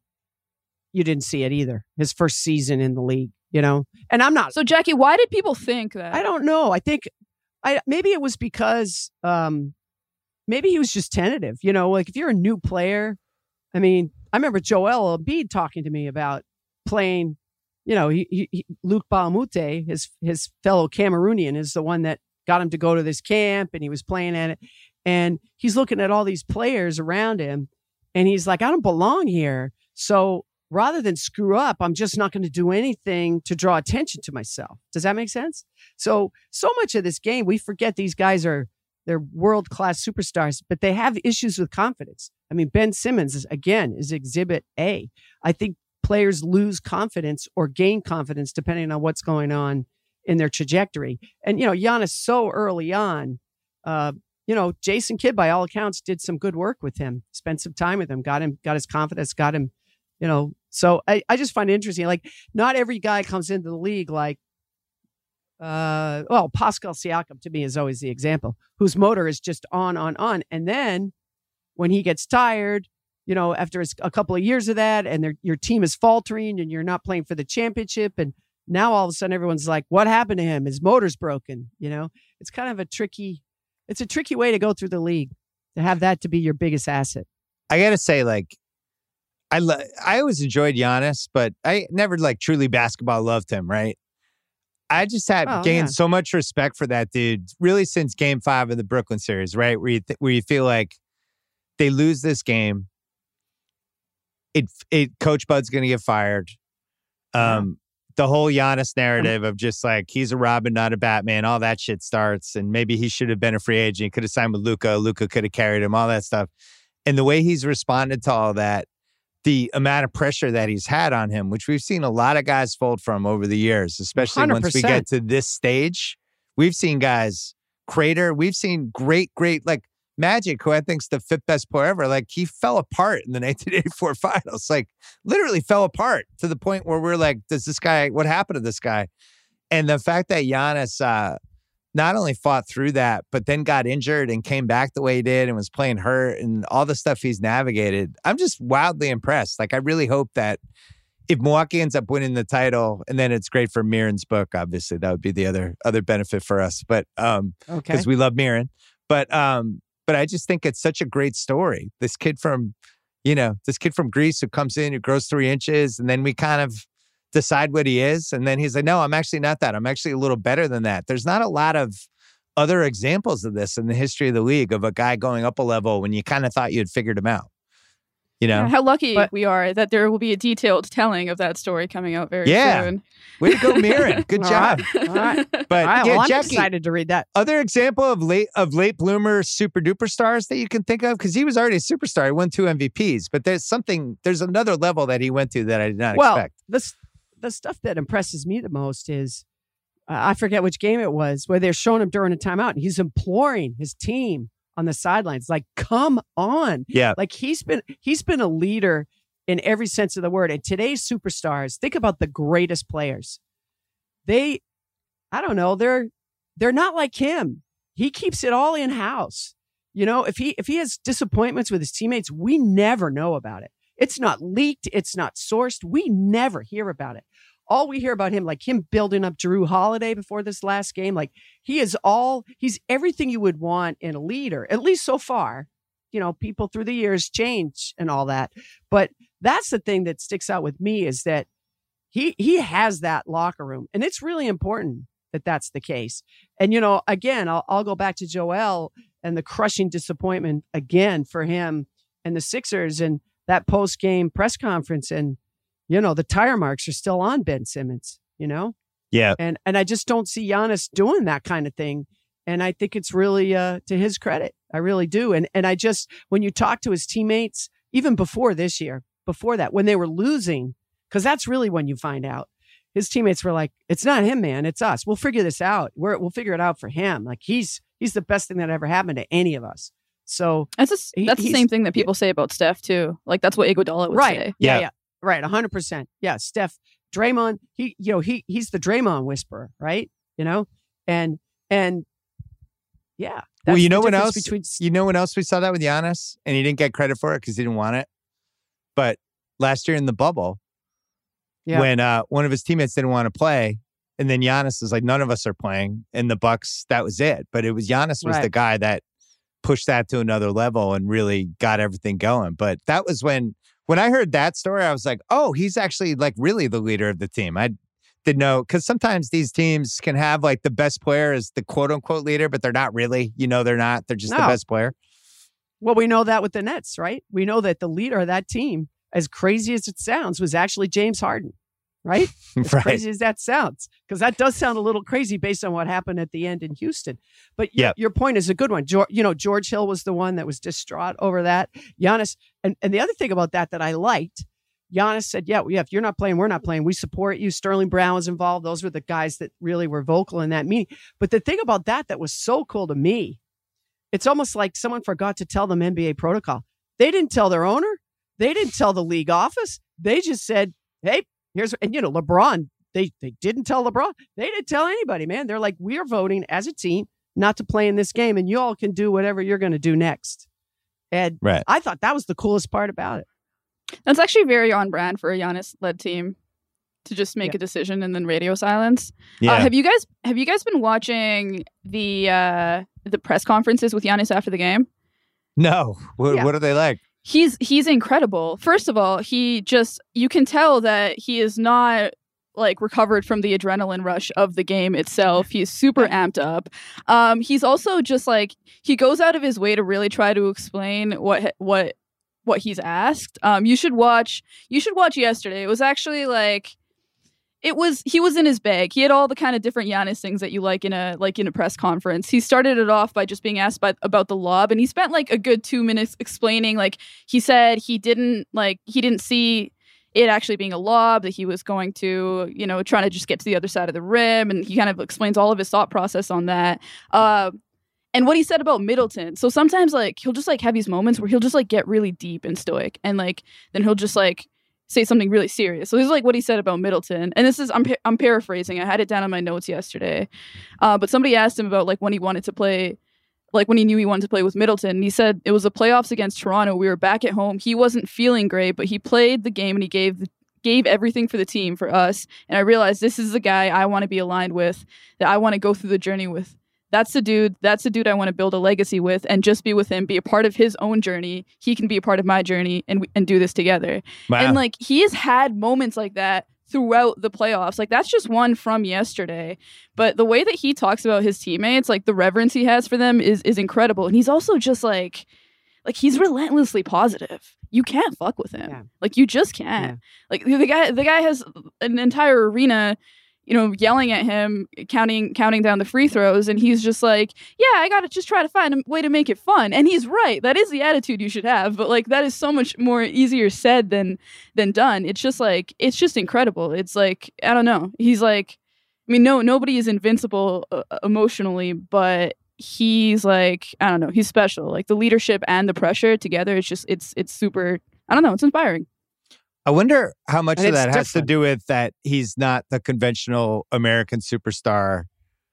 you didn't see it either. His first season in the league, you know? And I'm not, So Jackie, why did people think that? I don't know. I think I maybe it was because um maybe he was just tentative, you know, like if you're a new player, I mean, I remember Joel Embiid talking to me about playing, you know, he, he, he Luc Balamute, his his fellow Cameroonian, is the one that got him to go to this camp, and he was playing at it. And he's looking at all these players around him, and he's like, I don't belong here. So rather than screw up, I'm just not going to do anything to draw attention to myself. Does that make sense? So, so much of this game, we forget these guys are, they're world-class superstars, but they have issues with confidence. I mean, Ben Simmons, is, again, is exhibit A. I think players lose confidence or gain confidence depending on what's going on in their trajectory. And, you know, Giannis so early on, uh, you know, Jason Kidd, by all accounts, did some good work with him, spent some time with him, got him, got his confidence, got him, you know. So I, I just find it interesting. Like, not every guy comes into the league like, uh, well, Pascal Siakam to me is always the example, whose motor is just on, on, on. And then when he gets tired, you know, after a couple of years of that, and your team is faltering and you're not playing for the championship, and now all of a sudden everyone's like, what happened to him? His motor's broken. You know, it's kind of a tricky, it's a tricky way to go through the league, to have that to be your biggest asset. I got to say, like, I lo- I always enjoyed Giannis, but I never like truly basketball loved him, right? I just had Oh, gained yeah. so much respect for that dude, really since Game Five of the Brooklyn series, right? Where you th- where you feel like they lose this game, it it Coach Bud's going to get fired. Um, the whole Giannis narrative of just like he's a Robin, not a Batman, all that shit starts, and maybe he should have been a free agent. He could have signed with Luka. Luka could have carried him, all that stuff. And the way he's responded to all that, the amount of pressure that he's had on him, which we've seen a lot of guys fold from over the years, especially one hundred once we percent. get to this stage. We've seen guys crater. We've seen great, great, like Magic, who I think's the fifth best player ever. Like, he fell apart in the nineteen eighty-four finals, like literally fell apart to the point where we're like, does this guy, what happened to this guy? And the fact that Giannis uh, not only fought through that, but then got injured and came back the way he did and was playing hurt and all the stuff he's navigated, I'm just wildly impressed. Like, I really hope that if Milwaukee ends up winning the title, and then it's great for Mirren's book, obviously that would be the other other benefit for us. But um, Okay. because we love Mirren. But um, but I just think it's such a great story. This kid from, you know, this kid from Greece who comes in, who grows three inches, and then we kind of decide what he is, and then he's like, no, I'm actually not that. I'm actually a little better than that. There's not a lot of other examples of this in the history of the league, of a guy going up a level when you kind of thought you had figured him out. You know? Yeah, how lucky But- we are that there will be a detailed telling of that story coming out very Yeah. soon. Way to go, Mirren. Good All job. right. All right. But All right. yeah, Well, I'm Jackie, excited to read that. other example of late of late bloomer super duper stars that you can think of, because he was already a superstar. He won two M V Ps, but there's something, there's another level that he went to that I did not Well, expect. this the stuff that impresses me the most is uh, I forget which game it was where they're showing him during a timeout and he's imploring his team on the sidelines, like, come on. Yeah. Like he's been he's been a leader in every sense of the word. And today's superstars, think about the greatest players. They, I don't know, they're they're not like him. He keeps it all in house. You know, if he if he has disappointments with his teammates, we never know about it. It's not leaked. It's not sourced. We never hear about it. All we hear about him, like him building up Drew Holiday before this last game, like he is all, he's everything you would want in a leader, at least so far. You know, people through the years change and all that. But that's the thing that sticks out with me is that he he has that locker room. And it's really important that that's the case. And, you know, again, I'll, I'll go back to Joel and the crushing disappointment again for him and the Sixers and that post-game press conference. And, you know, the tire marks are still on Ben Simmons, you know? Yeah. And and I just don't see Giannis doing that kind of thing. And I think it's really uh, to his credit. I really do. And and I just, when you talk to his teammates, even before this year, before that, when they were losing, because that's really when you find out, his teammates were like, it's not him, man. It's us. We'll figure this out. We're, we'll figure it out for him. Like he's he's the best thing that ever happened to any of us. So That's a, He- that's the he's- same thing that people say about Steph too. Like that's what Iguodala would right. say. Yeah, Yeah. yeah. Right. A hundred percent. Yeah. Steph, Draymond, he, you know, he, he's the Draymond whisperer, right? You know, and, and yeah. Well, that's you the know what difference else? Between, You know when else we saw that with Giannis, and he didn't get credit for it because he didn't want it. But last year in the bubble, Yeah. when uh, one of his teammates didn't want to play, and then Giannis is like, none of us are playing, and the Bucks, that was it. But it was Giannis was Right. the guy that pushed that to another level and really got everything going. But that was when when I heard that story, I was like, oh, he's actually like really the leader of the team. I didn't know, because sometimes these teams can have like the best player as the quote unquote leader, but they're not really. You know, they're not. They're just the No. best player. well, we know that with the Nets, right? We know that the leader of that team, as crazy as it sounds, was actually James Harden, right? As Right. crazy as that sounds, because that does sound a little crazy based on what happened at the end in Houston. But y- Yeah. your point is a good one. George, you know, George Hill was the one that was distraught over that. Giannis, and, and the other thing about that that I liked, Giannis said, yeah, yeah, if you're not playing, we're not playing. We support you. Sterling Brown was involved. Those were the guys that really were vocal in that meeting. But the thing about that that was so cool to me, it's almost like someone forgot to tell them N B A protocol. They didn't tell their owner. They didn't tell the league office. They just said, hey, here's, and you know, LeBron, they, they didn't tell LeBron. They didn't tell anybody, man. They're like, we're voting as a team not to play in this game, and you all can do whatever you're going to do next. And Right. I thought that was the coolest part about it. That's actually very on brand for a Giannis-led team to just make Yeah. a decision and then radio silence. Yeah. Uh, have you guys have you guys been watching the uh, the press conferences with Giannis after the game? no. What, Yeah. what are they like? He's he's incredible. First of all, he just you can tell that he is not like recovered from the adrenaline rush of the game itself. He's super amped up. Um, he's also just like he goes out of his way to really try to explain what what what he's asked. Um, you should watch you should watch yesterday. It was actually like it was he was in his bag. He had all the kind of different Giannis things that you like in a like in a press conference. He started it off by just being asked by, about the lob, and he spent like a good two minutes explaining. Like he said he didn't like he didn't see it actually being a lob, that he was going to, you know, trying to just get to the other side of the rim, and he kind of explains all of his thought process on that. Uh, and what he said about Middleton. So sometimes like he'll just like have these moments where he'll just like get really deep and stoic, and like then he'll just like say something really serious. So this is like what he said about Middleton. And this is, I'm, I'm paraphrasing. I had it down on my notes yesterday. Uh, but somebody asked him about like when he wanted to play, like when he knew he wanted to play with Middleton. And he said it was the playoffs against Toronto. We were back at home. He wasn't feeling great, but he played the game and he gave the, gave everything for the team, for us. And I realized this is the guy I want to be aligned with, that I want to go through the journey with. That's the dude. That's the dude I want to build a legacy with, and just be with him, be a part of his own journey. He can be a part of my journey, and and do this together. Wow. And like he has had moments like that throughout the playoffs. Like that's just one from yesterday. But the way that he talks about his teammates, like the reverence he has for them, is is incredible. And he's also just like, like he's relentlessly positive. You can't fuck with him. Yeah. Like you just can't. Yeah. Like the guy, the guy has an entire arena, you know, yelling at him, counting counting down the free throws, and he's just like, yeah, I gotta just try to find a way to make it fun. And he's right. That is the attitude you should have. But like that is so much more easier said than than done. It's just like, it's just incredible. It's like, I don't know. He's like, I mean, no, nobody is invincible uh, emotionally, but he's like, I don't know, he's special. Like the leadership and the pressure together, it's just, it's it's super, I don't know, it's inspiring. I wonder how much And of it's that has to different. do with that he's not the conventional American superstar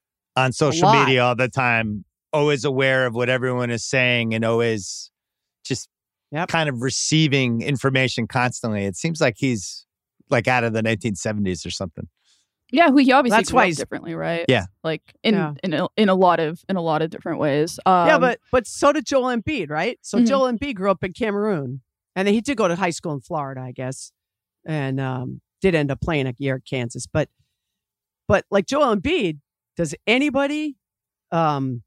on social lot. media all the time, always aware of what everyone is saying and always just Yep. kind of receiving information constantly. It seems like he's like out of the nineteen seventies or something. Yeah, who he obviously That's grew why up he's- differently, right? Yeah. Like in Yeah. in a, in a lot of in a lot of different ways. Um, yeah, but but so did Joel Embiid, right? So Mhm. Joel Embiid grew up in Cameroon, and then he did go to high school in Florida, I guess, and um, did end up playing a year at Kansas. But but like Joel Embiid, does anybody um,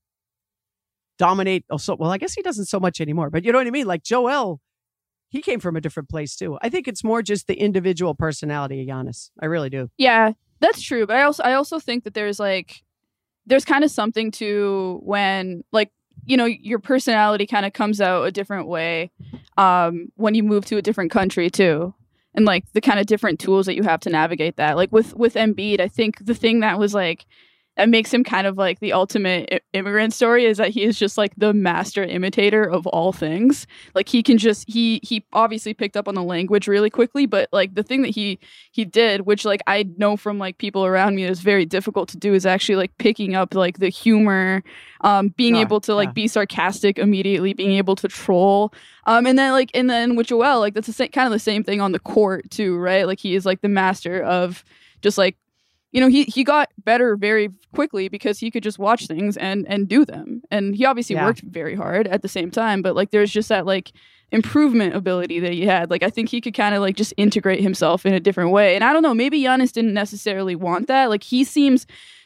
dominate? Oh, so well, I guess he doesn't so much anymore. But you know what I mean? Like Joel, he came from a different place too. I think it's more just the individual personality of Giannis. I really do. yeah, that's true. But I also I also think that there's like there's kind of something to when like you know your personality kind of comes out a different way um, when you move to a different country too. And like the kind of different tools that you have to navigate that. Like with with Embiid, I think the thing that was like that makes him kind of like the ultimate I- immigrant story is that he is just like the master imitator of all things. Like he can just he he obviously picked up on the language really quickly, but like the thing that he he did, which like I know from like people around me is very difficult to do, is actually like picking up like the humor, um, being Sure, able to like yeah. be sarcastic immediately, being able to troll. Um, and then like and then with Joel, like that's the same, kind of the same thing on the court too, right? Like he is like the master of just like, you know, he he got better very quickly because he could just watch things and and do them. And he obviously Yeah. worked very hard at the same time, but like there's just that like improvement ability that he had. Like I think he could kind of like just integrate himself in a different way. And I don't know, maybe Giannis didn't necessarily want that. Like he seems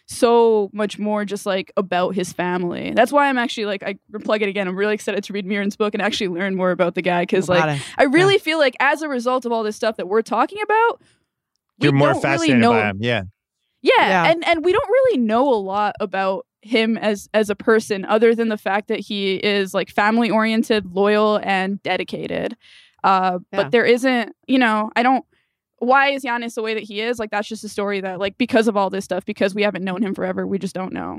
so much more just like about his family. That's why I'm actually like, I plug it again. I'm really excited to read Miran's book and actually learn more about the guy. Cause like, About it. I really feel like as a result of all this stuff that we're talking about, we You're more don't fascinated really know, by him. Yeah. yeah, Yeah. and and we don't really know a lot about him as as a person other than the fact that he is like family oriented, loyal, and dedicated. Uh, Yeah. But there isn't, you know, I don't. Why is Giannis the way that he is? Like that's just a story that like because of all this stuff, because we haven't known him forever, we just don't know.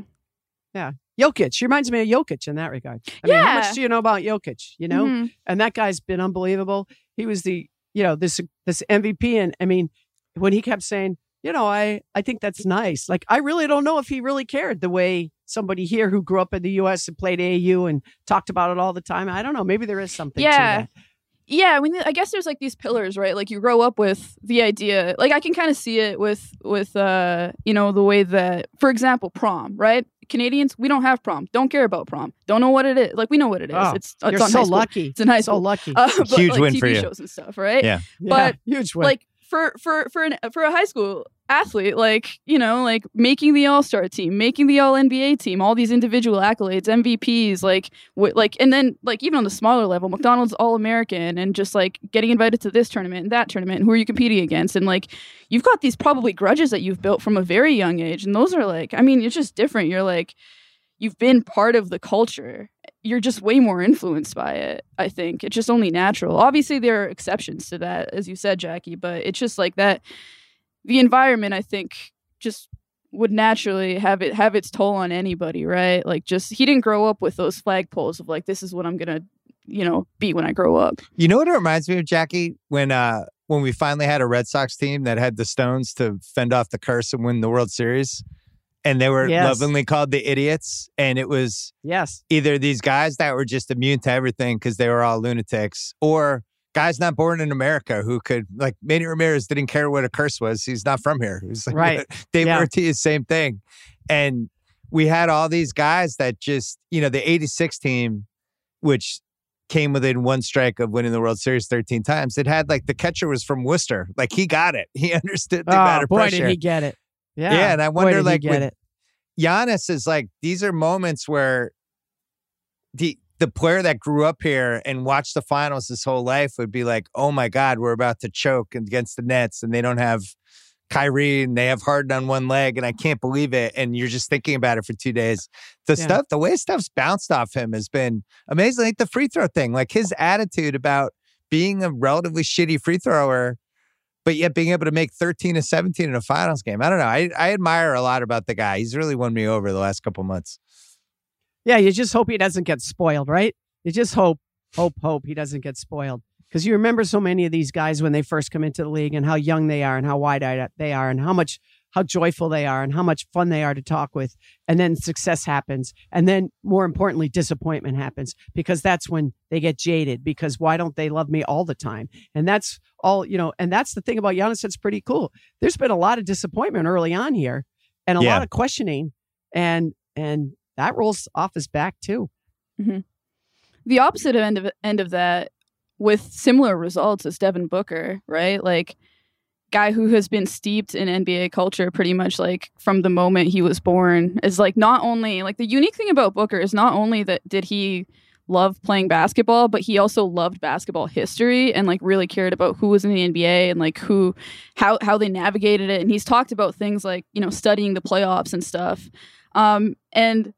Jokic. He reminds me of Jokic in that regard. I mean, how Yeah. much do you know about Jokic? You know, Mhm. and that guy's been unbelievable. He was the, you know, this this M V P, and I mean, when he kept saying, you know, I I think that's nice. Like, I really don't know if he really cared the way somebody here who grew up in the U S and played A A U and talked about it all the time. I don't know. Maybe there is something. Yeah. To that. Yeah, I mean, I guess there's like these pillars, right? Like you grow up with the idea. Like I can kind of see it with with uh, you know, the way that, for example, prom, right? Canadians, we don't have prom. Don't care about prom. Don't know what it is. Like we know what it is. Oh, it's it's You're on so high school. lucky. It's in high So school. lucky. Uh, but, Huge like, win T V for you. shows and stuff, right? Yeah. Yeah, but, huge win. Like for for for an for a high school athlete, like you know, like making the All Star team, making the All N B A team, all these individual accolades, M V Ps, like w- like, and then like even on the smaller level, McDonald's All American, and just like getting invited to this tournament and that tournament, and who are you competing against? And like you've got these probably grudges that you've built from a very young age, and those are like, I mean, it's just different. You're like, you've been part of the culture. You're just way more influenced by it, I think. It's just only natural. Obviously, there are exceptions to that, as you said, Jackie, but it's just like that. The environment, I think, just would naturally have it have its toll on anybody, right? Like, just he didn't grow up with those flagpoles of like, this is what I'm gonna, you know, be when I grow up. You know what it reminds me of, Jackie? When uh when we finally had a Red Sox team that had the stones to fend off the curse and win the World Series. And they were Yes. lovingly called the idiots. And it was yes. either these guys that were just immune to everything because they were all lunatics, or guy's not born in America who could, like, Manny Ramirez didn't care what a curse was. He's not from here. He's like, right. Dave yeah. Ortiz, same thing. And we had all these guys that just, you know, the eighty-six team, which came within one strike of winning the World Series thirteen times. It had, like, the catcher was from Worcester. Like, he got it. He understood the oh, amount of boy, pressure. did he get it. Yeah. Yeah, and I wonder, boy, did like, he get with it. Giannis is like, these are moments where the the player that grew up here and watched the finals his whole life would be like, oh my God, we're about to choke against the Nets and they don't have Kyrie and they have Harden on one leg and I can't believe it. And you're just thinking about it for two days. The Yeah. stuff, the way stuff's bounced off him has been amazing. Like the free throw thing, like his attitude about being a relatively shitty free thrower, but yet being able to make thirteen to seventeen in a finals game. I don't know. I, I admire a lot about the guy. He's really won me over the last couple months. Yeah, you just hope he doesn't get spoiled, right? You just hope, hope, hope he doesn't get spoiled. Because you remember so many of these guys when they first come into the league and how young they are and how wide-eyed they are and how much, how joyful they are and how much fun they are to talk with. And then success happens. And then more importantly, disappointment happens because that's when they get jaded because why don't they love me all the time? And that's all, you know, and that's the thing about Giannis that's pretty cool. There's been a lot of disappointment early on here and a Yeah. lot of questioning and, and that rolls off his back too. Mm-hmm. The opposite end of end of that with similar results is Devin Booker, right? Like guy who has been steeped in N B A culture pretty much like from the moment he was born is like not only like the unique thing about Booker is not only that did he love playing basketball, but he also loved basketball history and like really cared about who was in the N B A and like who, how, how they navigated it. And he's talked about things like, you know, studying the playoffs and stuff. Um, and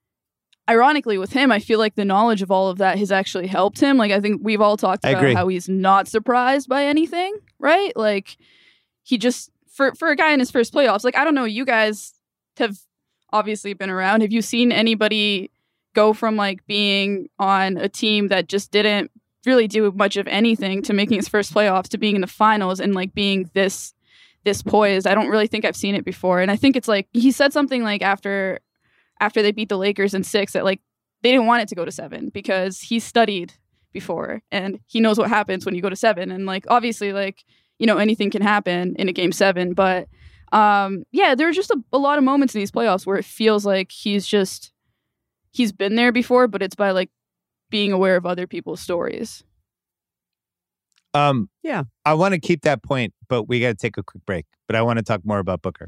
ironically with him, I feel like the knowledge of all of that has actually helped him. Like, I think we've all talked I about agree. how he's not surprised by anything, right? Like he just, for, for a guy in his first playoffs, like, I don't know, you guys have obviously been around. Have you seen anybody go from like being on a team that just didn't really do much of anything to making his first playoffs to being in the finals and like being this, this poised? I don't really think I've seen it before. And I think it's like, he said something like after, after they beat the Lakers in six that like they didn't want it to go to seven because he studied before and he knows what happens when you go to seven. And like, obviously like, you know, anything can happen in a game seven, but um, yeah, there are just a, a lot of moments in these playoffs where it feels like he's just, he's been there before, but it's by like being aware of other people's stories. Um, Yeah. I want to keep that point, but we got to take a quick break. But I want to talk more about Booker.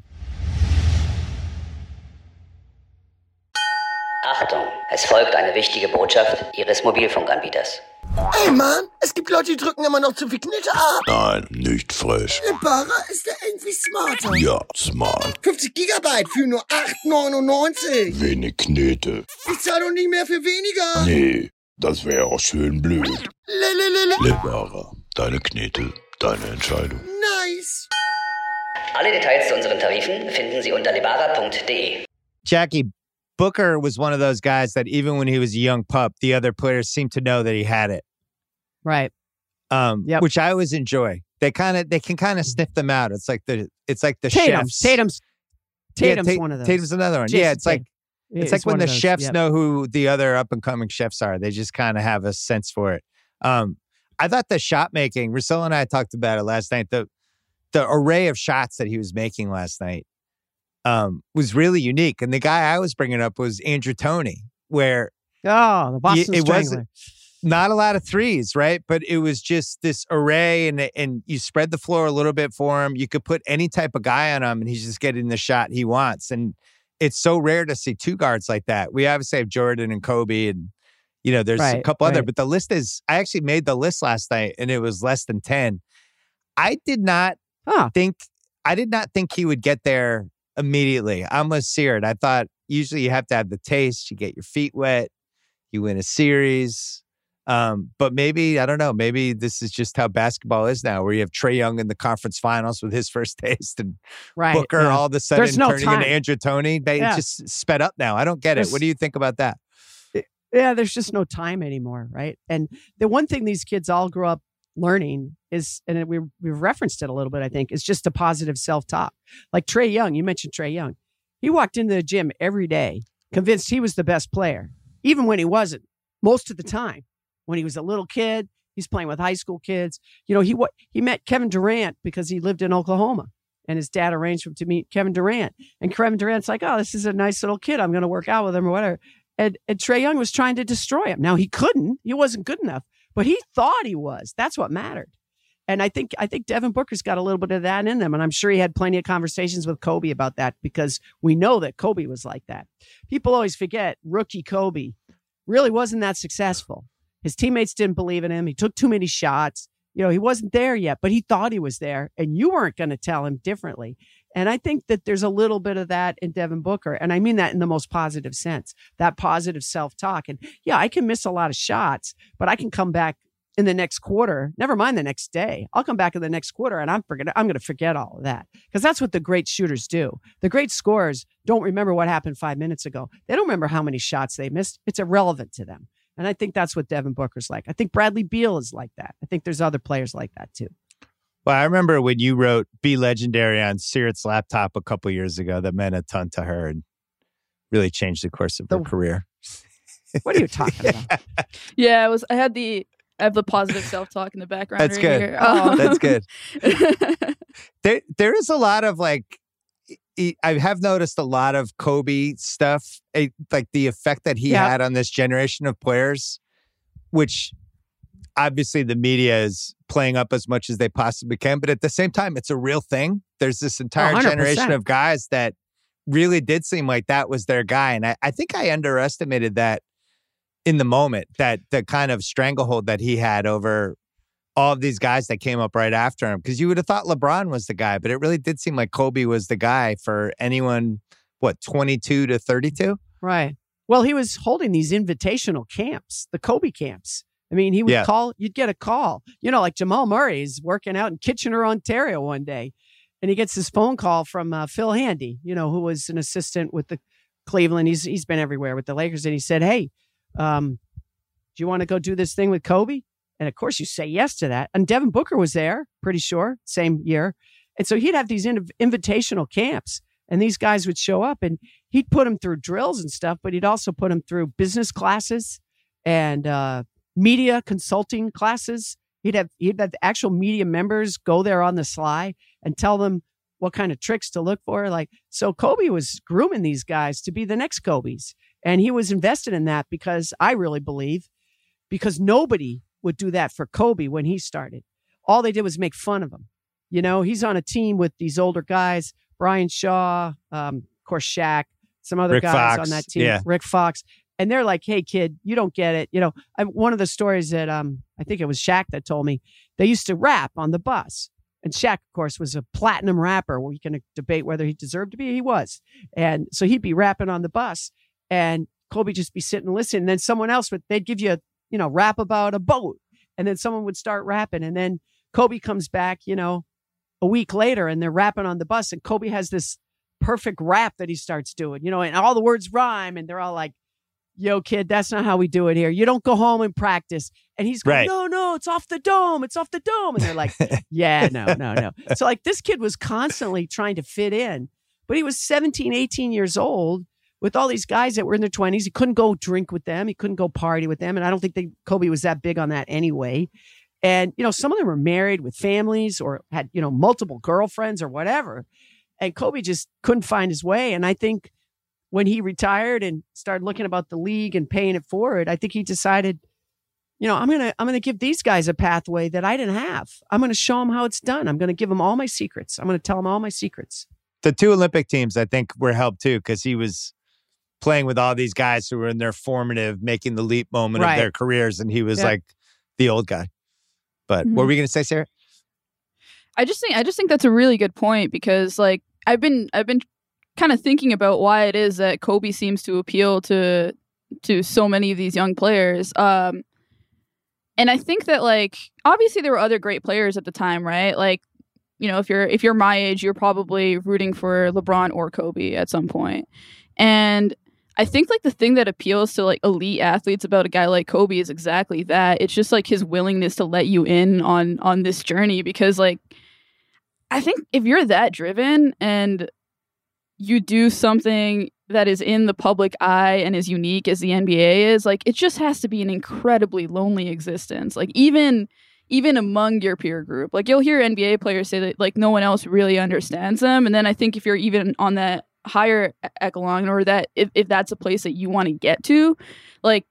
Achtung, es folgt eine wichtige Botschaft Ihres Mobilfunkanbieters. Ey Mann, es gibt Leute, die drücken immer noch zu viel Knete ab. Nein, nicht frisch. Libara ist ja irgendwie smarter. Ja, smart. fünfzig Gigabyte für nur acht neunundneunzig. Wenig Knete. Ich zahle doch nicht mehr für weniger. Nee, das wäre auch schön blöd. Lelelele. Libara, deine Knete, deine Entscheidung. Nice. Alle Details zu unseren Tarifen finden Sie unter libara punkt de. Jackie, Booker was one of those guys that even when he was a young pup, the other players seemed to know that he had it. Right. Um, Yep. which I always enjoy. They kind of they can kind of sniff them out. It's like the it's like the Tatum. chefs. Tatum's Tatum's yeah, Ta- one of those. Tatum's another one. Jason yeah, it's like Tatum. it's like He's when one the of those, chefs yep. know who the other up and coming chefs are. They just kind of have a sense for it. Um, I thought the shot making, Russillo and I talked about it last night. The the array of shots that he was making last night um, was really unique. And the guy I was bringing up was Andrew Toney, where Oh, the Boston it Strangler. wasn't not a lot of threes, right? But it was just this array, and and you spread the floor a little bit for him. You could put any type of guy on him, and he's just getting the shot he wants. And it's so rare to see two guards like that. We obviously have Jordan and Kobe, and you know there's a Right, couple other, right. but the list is. I actually made the list last night, and it was less than ten. I did not Huh. think. I did not think he would get there immediately. I'm a seared. I thought usually you have to have the taste. You get your feet wet. You win a series. Um, but maybe, I don't know, maybe this is just how basketball is now, where you have Trae Young in the conference finals with his first taste and Right. Booker yeah. all of a sudden There's no turning time. into Andrew Toney. They Yeah. just sped up now. I don't get it. There's- What do you think about that? Yeah, there's just no time anymore, right? And the one thing these kids all grew up learning is, and we we've referenced it a little bit, I think, is just a positive self-talk. Like Trae Young, you mentioned Trae Young. He walked into the gym every day, convinced he was the best player, even when he wasn't, most of the time. When he was a little kid, He's playing with high school kids. You know, he what he met Kevin Durant because he lived in Oklahoma, and his dad arranged for him to meet Kevin Durant. And Kevin Durant's like, oh, this is a nice little kid. I'm going to work out with him or whatever. And, and Trae Young was trying to destroy him. Now, he couldn't. He wasn't good enough, but he thought he was. That's what mattered. And I think I think Devin Booker's got a little bit of that in them. And I'm sure he had plenty of conversations with Kobe about that because we know that Kobe was like that. People always forget rookie Kobe really wasn't that successful. His teammates didn't believe in him. He took too many shots. You know, he wasn't there yet, but he thought he was there. And you weren't going to tell him differently. And I think that there's a little bit of that in Devin Booker. And I mean that in the most positive sense, that positive self-talk. And yeah, I can miss a lot of shots, but I can come back in the next quarter, never mind the next day. I'll come back in the next quarter and I'm forget, I'm going to forget all of that because that's what the great shooters do. The great scorers don't remember what happened five minutes ago. They don't remember how many shots they missed. It's irrelevant to them. And I think that's what Devin Booker's like. I think Bradley Beal is like that. I think there's other players like that too. Well, I remember when you wrote Be Legendary on Siret's laptop a couple years ago, that meant a ton to her and really changed the course of the, her career. What are you talking about? Yeah, it was. I had the I have the positive self-talk in the background. That's right good. Here. Oh. That's good. there, there is a lot of like, I have noticed a lot of Kobe stuff, like the effect that he yeah. had on this generation of players, which obviously the media is playing up as much as they possibly can. But at the same time, it's a real thing. There's this entire one hundred percent generation of guys that really did seem like that was their guy. And I, I think I underestimated that in the moment, that the kind of stranglehold that he had over all of these guys that came up right after him. Because you would have thought LeBron was the guy, but it really did seem like Kobe was the guy for anyone, what, twenty-two to thirty-two? Right. Well, he was holding these invitational camps, the Kobe camps. I mean, he would Yeah. call, you'd get a call. You know, like Jamal Murray is working out in Kitchener, Ontario one day, and he gets this phone call from uh, Phil Handy, you know, who was an assistant with the Cleveland. He's He's been everywhere with the Lakers. And he said, hey, um, do you want to go do this thing with Kobe? And of course, you say yes to that. And Devin Booker was there, pretty sure, same year. And so he'd have these in- invitational camps, and these guys would show up, and he'd put them through drills and stuff, but he'd also put them through business classes and uh, media consulting classes. He'd have he'd have the actual media members go there on the sly and tell them what kind of tricks to look for. Like, so Kobe was grooming these guys to be the next Kobe's, and he was invested in that because I really believe because nobody would do that for Kobe when he started. All they did was make fun of him. You know, he's on a team with these older guys, Brian Shaw, um, of course, Shaq, some other Rick guys Fox, on that team, yeah. Rick Fox. And they're like, hey, kid, you don't get it. You know, I, one of the stories that um, I think it was Shaq that told me, they used to rap on the bus. And Shaq, of course, was a platinum rapper. We can debate whether he deserved to be. He was. And so he'd be rapping on the bus, and Kobe just be sitting and listening. And then someone else would, they'd give you a, you know, rap about a boat. And then someone would start rapping. And then Kobe comes back, you know, a week later, and they're rapping on the bus. And Kobe has this perfect rap that he starts doing, you know, and all the words rhyme. And they're all like, yo, kid, that's not how we do it here. You don't go home and practice. And he's going, Right. no, no, it's off the dome. It's off the dome. And they're like, yeah, no, no, no. So like this kid was constantly trying to fit in, but he was seventeen, eighteen years old with all these guys that were in their twenties. He couldn't go drink with them. He couldn't go party with them. And I don't think they, Kobe was that big on that anyway. And, you know, some of them were married with families or had, you know, multiple girlfriends or whatever. And Kobe just couldn't find his way. And I think when he retired and started looking about the league and paying it forward, I think he decided, you know, I'm going to, I'm going to give these guys a pathway that I didn't have. I'm going to show them how it's done. I'm going to give them all my secrets. I'm going to tell them all my secrets. The two Olympic teams, I think, were helped too, because he was playing with all these guys who were in their formative, making the leap moment Right. of their careers. And he was Yeah. like the old guy. But Mhm. what were we going to say, Sarah? I just think I just think that's a really good point because like I've been I've been kind of thinking about why it is that Kobe seems to appeal to to so many of these young players. Um, and I think that like obviously there were other great players at the time, right? Like, you know, if you're if you're my age, you're probably rooting for LeBron or Kobe at some point. And I think like the thing that appeals to like elite athletes about a guy like Kobe is exactly that. It's just like his willingness to let you in on on this journey because like I think if you're that driven and you do something that is in the public eye and as unique as the N B A is, like, it just has to be an incredibly lonely existence. Like, even even among your peer group, like, you'll hear N B A players say that, like, no one else really understands them. And then I think if you're even on that higher echelon, or that if, if that's a place that you want to get to, like,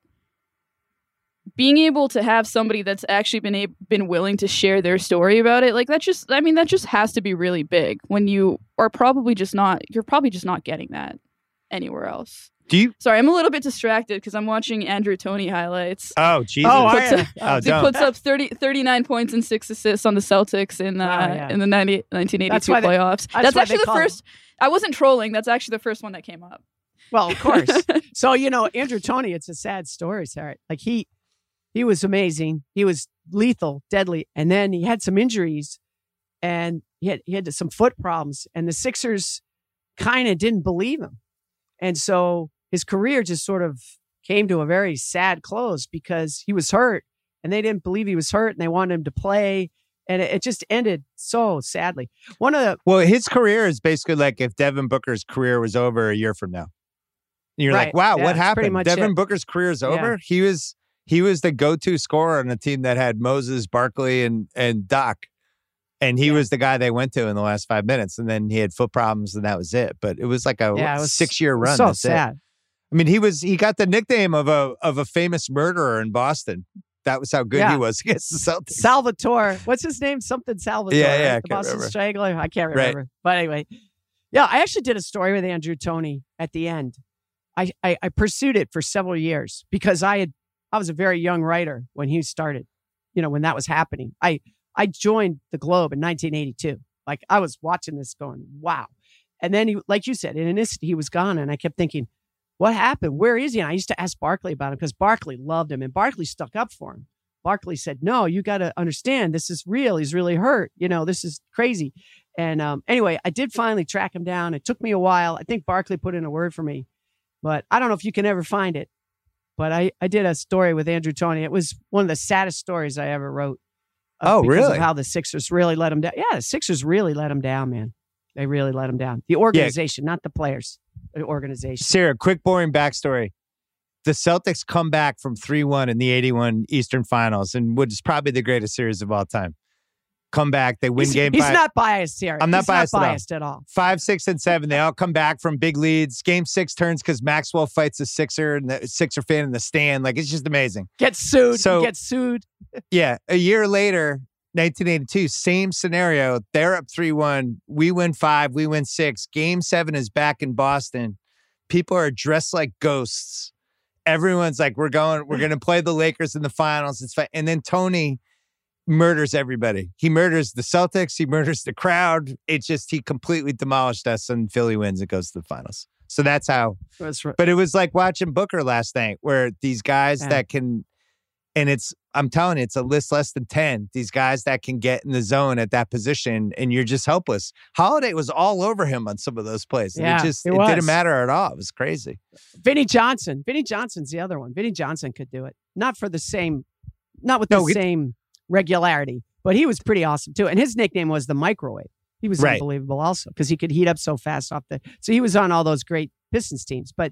being able to have somebody that's actually been a- been willing to share their story about it, like, that just, I mean, that just has to be really big when you are probably just not, you're probably just not getting that anywhere else. Do you? Sorry, I'm a little bit distracted because I'm watching Andrew Toney highlights. Oh, Jesus. Oh, Puts are up, Oh, he don't. puts up thirty, thirty-nine points and six assists on the Celtics in uh, Oh, yeah. in the ninety, nineteen eighty-two That's why they- playoffs. that's That's why actually they the call him. first. I wasn't trolling. That's actually the first one that came up. Well, of course. So, you know, Andrew Toney, it's a sad story, Sarah. Like, he he was amazing. He was lethal, deadly. And then he had some injuries and he had, he had some foot problems. And the Sixers kind of didn't believe him. And so his career just sort of came to a very sad close because he was hurt and they didn't believe he was hurt and they wanted him to play. And it, it just ended so sadly. One of the Well, his career is basically like if Devin Booker's career was over a year from now. And you're Right. like, wow, Yeah, what that's pretty happened? much Devin it. Booker's career is over. Yeah. He was he was the go-to scorer on a team that had Moses, Barkley, and and Doc. And he Yeah. was the guy they went to in the last five minutes. And then he had foot problems and that was it. But it was like a Yeah, it was six-year run. so That's it. sad. I mean, he was he got the nickname of a of a famous murderer in Boston. That was how good Yeah. he was against the Celtics. Salvatore. What's his name? Something Salvatore. Yeah, yeah, I right? The can't Boston remember. Strangler. I can't Right. remember. But anyway, yeah, I actually did a story with Andrew Toney at the end. I, I, I pursued it for several years because I had I was a very young writer when he started, you know, when that was happening. I I joined the Globe in nineteen eighty-two. Like, I was watching this going, wow. And then, he, like you said, in an instant, he was gone. And I kept thinking, what happened? Where is he? And I used to ask Barkley about him because Barkley loved him and Barkley stuck up for him. Barkley said, no, you got to understand, this is real. He's really hurt. You know, this is crazy. And um, anyway, I did finally track him down. It took me a while. I think Barkley put in a word for me, but I don't know if you can ever find it. But I, I did a story with Andrew Toney. It was one of the saddest stories I ever wrote. uh, Oh, because really? Of how the Sixers really let him down. Yeah, the Sixers really let him down, man. They really let him down. The organization, not the players. The organization. Sarah, quick, boring backstory. The Celtics come back from three one in the eighty-one Eastern Finals, and which is probably the greatest series of all time. Come back, they win He's, game he's five. not biased here. I'm not He's biased, not biased at all. Five, six, and seven. They all come back from big leads. Game six turns because Maxwell fights a Sixer and the Sixer fan in the stand. Like, it's just amazing. Gets sued. So- he gets sued. Yeah. A year later, nineteen eighty-two, same scenario. They're up three one. We win five. We win six. Game seven is back in Boston. People are dressed like ghosts. Everyone's like, we're going, we're going to play the Lakers in the finals. It's fine. And then Tony murders everybody. He murders the Celtics. He murders the crowd. It's just, he completely demolished us and Philly wins and goes to the finals. So that's how, That's right. but it was like watching Booker last night where these guys Yeah. that can, and it's, I'm telling you, it's a list less than ten. These guys that can get in the zone at that position and you're just helpless. Holiday was all over him on some of those plays. And Yeah, it just, it it, was. didn't matter at all. It was crazy. Vinny Johnson. Vinny Johnson's the other one. Vinny Johnson could do it. Not for the same, not with the No, he- same regularity, but he was pretty awesome too. And his nickname was the microwave. He was Right. unbelievable also because he could heat up so fast off the, so he was on all those great Pistons teams. But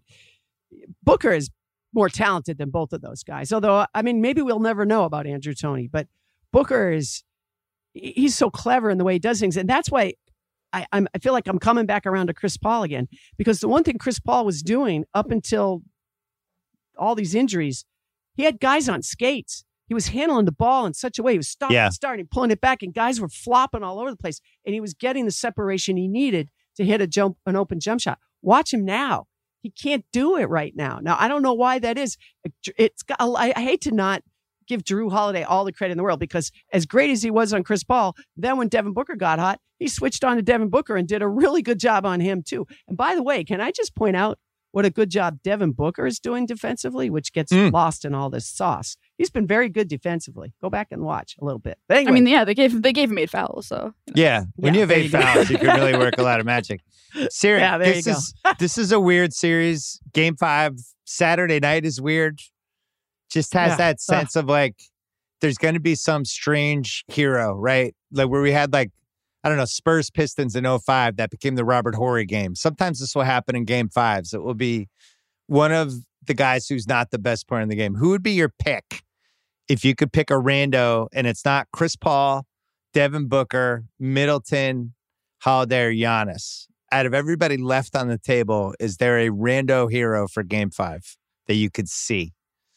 Booker is more talented than both of those guys. Although, I mean, maybe we'll never know about Andrew Toney, but Booker is, he's so clever in the way he does things. And that's why I, I'm, I feel like I'm coming back around to Chris Paul again, because the one thing Chris Paul was doing up until all these injuries, he had guys on skates. He was handling the ball in such a way. He was stopping, Yeah. starting, pulling it back, and guys were flopping all over the place. And he was getting the separation he needed to hit a jump, an open jump shot. Watch him now. He can't do it right now. Now, I don't know why that is. It's got, I, I hate to not give Drew Holiday all the credit in the world, because as great as he was on Chris Paul, then when Devin Booker got hot, he switched on to Devin Booker and did a really good job on him too. And by the way, can I just point out what a good job Devin Booker is doing defensively, which gets Mm. lost in all this sauce. He's been very good defensively. Go back and watch a little bit. But anyway, I mean, yeah, they gave they gave him eight fouls, so you know. Yeah. When Yeah, you have there eight you go. fouls, you can really work a lot of magic. Siri, Yeah, there this you go. is this is a weird series. Game five, Saturday night is weird. Just has Yeah. that sense of like there's going to be some strange hero, right? Like where we had like I don't know, Spurs Pistons in oh five that became the Robert Horry game. Sometimes this will happen in game fives. It will be one of the guys who's not the best player in the game. Who would be your pick if you could pick a rando and it's not Chris Paul, Devin Booker, Middleton, Holiday, or Giannis? Out of everybody left on the table, is there a rando hero for game five that you could see?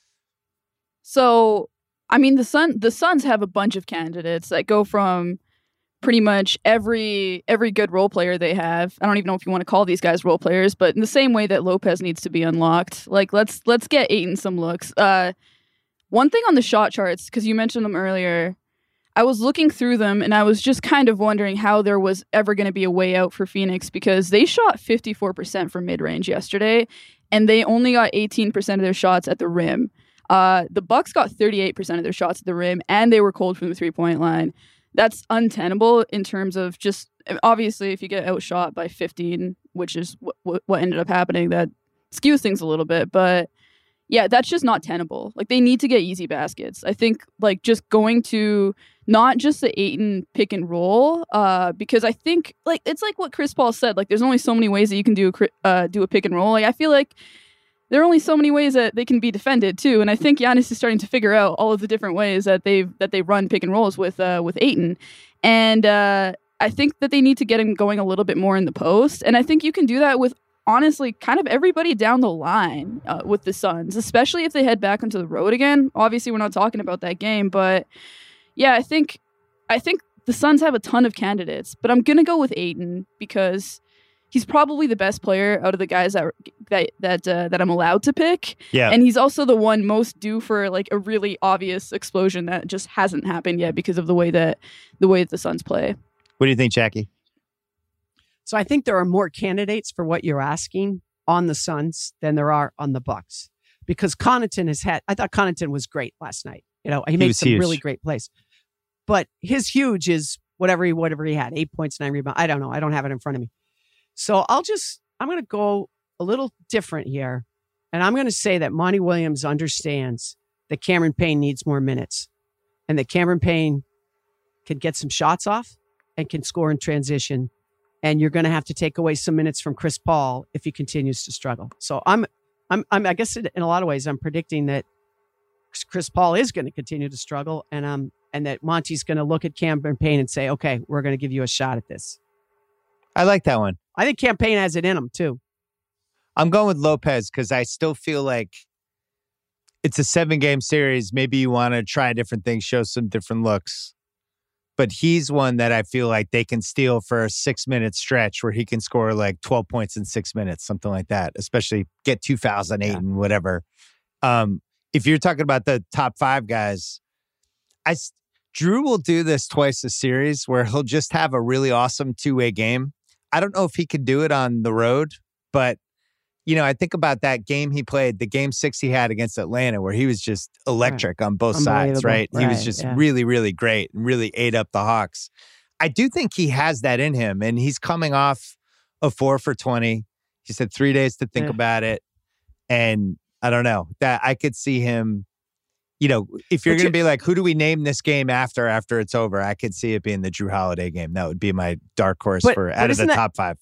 So, I mean, the Sun, the Suns have a bunch of candidates that go from pretty much every every good role player they have. I don't even know if you want to call these guys role players, but in the same way that Lopez needs to be unlocked, like let's let's get Ayton some looks. Uh, one thing on the shot charts, because you mentioned them earlier, I was looking through them and I was just kind of wondering how there was ever going to be a way out for Phoenix, because they shot fifty-four percent from mid-range yesterday and they only got eighteen percent of their shots at the rim. Uh, the Bucks got thirty-eight percent of their shots at the rim and they were cold from the three-point line. That's untenable in terms of just, obviously, if you get outshot by fifteen, which is what, what ended up happening, that skews things a little bit. But yeah, that's just not tenable. Like, they need to get easy baskets. I think, like, just going to not just the Ayton pick and roll, uh, because I think, like, it's like what Chris Paul said. Like, there's only so many ways that you can do a, uh, do a pick and roll. Like, I feel like there are only so many ways that they can be defended too, and I think Giannis is starting to figure out all of the different ways that they that they run pick and rolls with uh, with Ayton, and uh, I think that they need to get him going a little bit more in the post, and I think you can do that with honestly kind of everybody down the line uh, with the Suns, especially if they head back onto the road again. Obviously, we're not talking about that game, but yeah, I think I think the Suns have a ton of candidates, but I'm gonna go with Ayton because he's probably the best player out of the guys that that that uh, that I'm allowed to pick. Yeah. And he's also the one most due for like a really obvious explosion that just hasn't happened yet because of the way that the way that the Suns play. What do you think, Jackie? So I think there are more candidates for what you're asking on the Suns than there are on the Bucks, because Connaughton has had. I thought Connaughton was great last night. You know, he, he made some huge. really great plays, but his huge is whatever he whatever he had, eight points, nine rebounds. I don't know. I don't have it in front of me. So I'll just, I'm going to go a little different here. And I'm going to say that Monty Williams understands that Cameron Payne needs more minutes and that Cameron Payne can get some shots off and can score in transition. And you're going to have to take away some minutes from Chris Paul if he continues to struggle. So I'm, I'm, I'm I guess in a lot of ways, I'm predicting that Chris Paul is going to continue to struggle. And, um, and that Monty's going to look at Cameron Payne and say, okay, we're going to give you a shot at this. I like that one. I think Cam Payne has it in him, too. I'm going with Lopez because I still feel like it's a seven-game series. Maybe you want to try different things, show some different looks. But he's one that I feel like they can steal for a six-minute stretch where he can score like twelve points in six minutes, something like that, especially get two fouls on eight yeah. and whatever. Um, if you're talking about the top five guys, I Drew will do this twice a series where he'll just have a really awesome two-way game. I don't know if he could do it on the road, but, you know, I think about that game he played, the game six he had against Atlanta, where he was just electric right. on both sides, right? right? He was just yeah. really, really great and really ate up the Hawks. I do think he has that in him, and he's coming off a four for twenty. He said three days to think yeah. about it. And I don't know, that I could see him, you know, if you're going to be like, who do we name this game after, after it's over? I could see it being the Drew Holiday game. That would be my dark horse but, for out of the that, top five.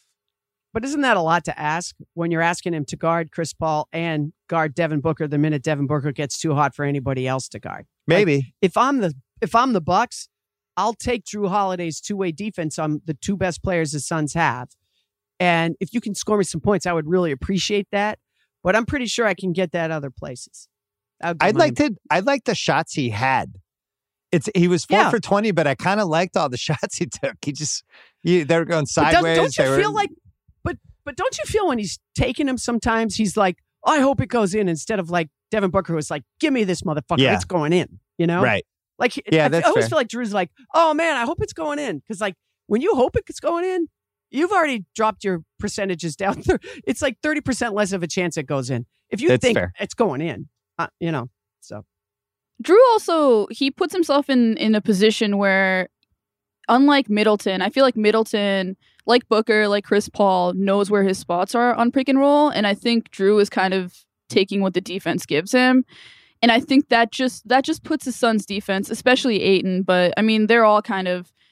But isn't that a lot to ask when you're asking him to guard Chris Paul and guard Devin Booker the minute Devin Booker gets too hot for anybody else to guard? Maybe. Like, if I'm the if I'm the Bucks, I'll take Drew Holiday's two-way defense on the two best players the Suns have. And if you can score me some points, I would really appreciate that. But I'm pretty sure I can get that other places. I'd like to. I like the shots he had. It's he was four yeah. for twenty, but I kind of liked all the shots he took. He just he, they were going sideways. Don't, don't you they feel were, like? But but don't you feel when he's taking them sometimes he's like, oh, I hope it goes in, instead of like Devin Booker was like, give me this motherfucker, yeah. it's going in. You know, right? Like yeah, I, that's I always fair. feel like Drew's like, oh man, I hope it's going in, because like when you hope it's going in, you've already dropped your percentages down. It's like thirty percent less of a chance it goes in if you that's think fair. it's going in. Uh, you know. So Drew also, he puts himself in, in a position where, unlike Middleton, I feel like Middleton, like Booker, like Chris Paul, knows where his spots are on pick and roll. And I think Drew is kind of taking what the defense gives him. And I think that just that just puts the Suns defense, especially Ayton, but I mean, they're all kind of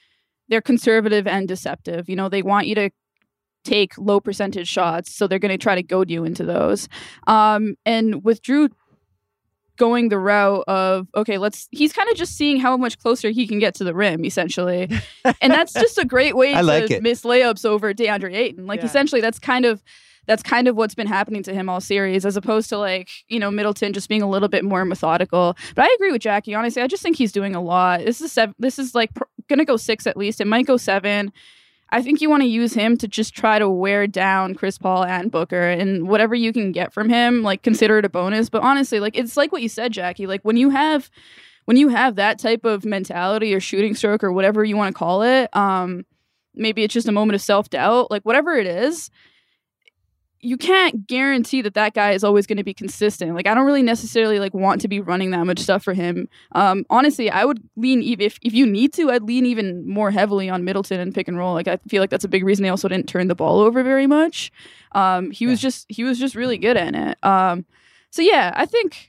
they're conservative and deceptive. You know, they want you to take low percentage shots, so they're going to try to goad you into those. Um, and with Drew going the route of, okay, let's, he's kind of just seeing how much closer he can get to the rim, essentially. And that's just a great way I to like it. miss layups over DeAndre Ayton. Like, Yeah. essentially, that's kind of, that's kind of what's been happening to him all series, as opposed to, like, you know, Middleton just being a little bit more methodical. But I agree with Jackie. Honestly, I just think he's doing a lot. This is seven, this is like pr- going to go six at least. It might go seven. I think you want to use him to just try to wear down Chris Paul and Booker, and whatever you can get from him, like, consider it a bonus. But honestly, like, it's like what you said, Jackie. Like, when you have when you have that type of mentality or shooting stroke or whatever you want to call it, um, maybe it's just a moment of self-doubt, like, whatever it is, you can't guarantee that that guy is always going to be consistent. Like, I don't really necessarily like want to be running that much stuff for him. Um, honestly, I would lean, ev- if if you need to, I'd lean even more heavily on Middleton and pick and roll. Like, I feel like that's a big reason they also didn't turn the ball over very much. Um, he was just he was just really good at it. Um, so yeah, I think.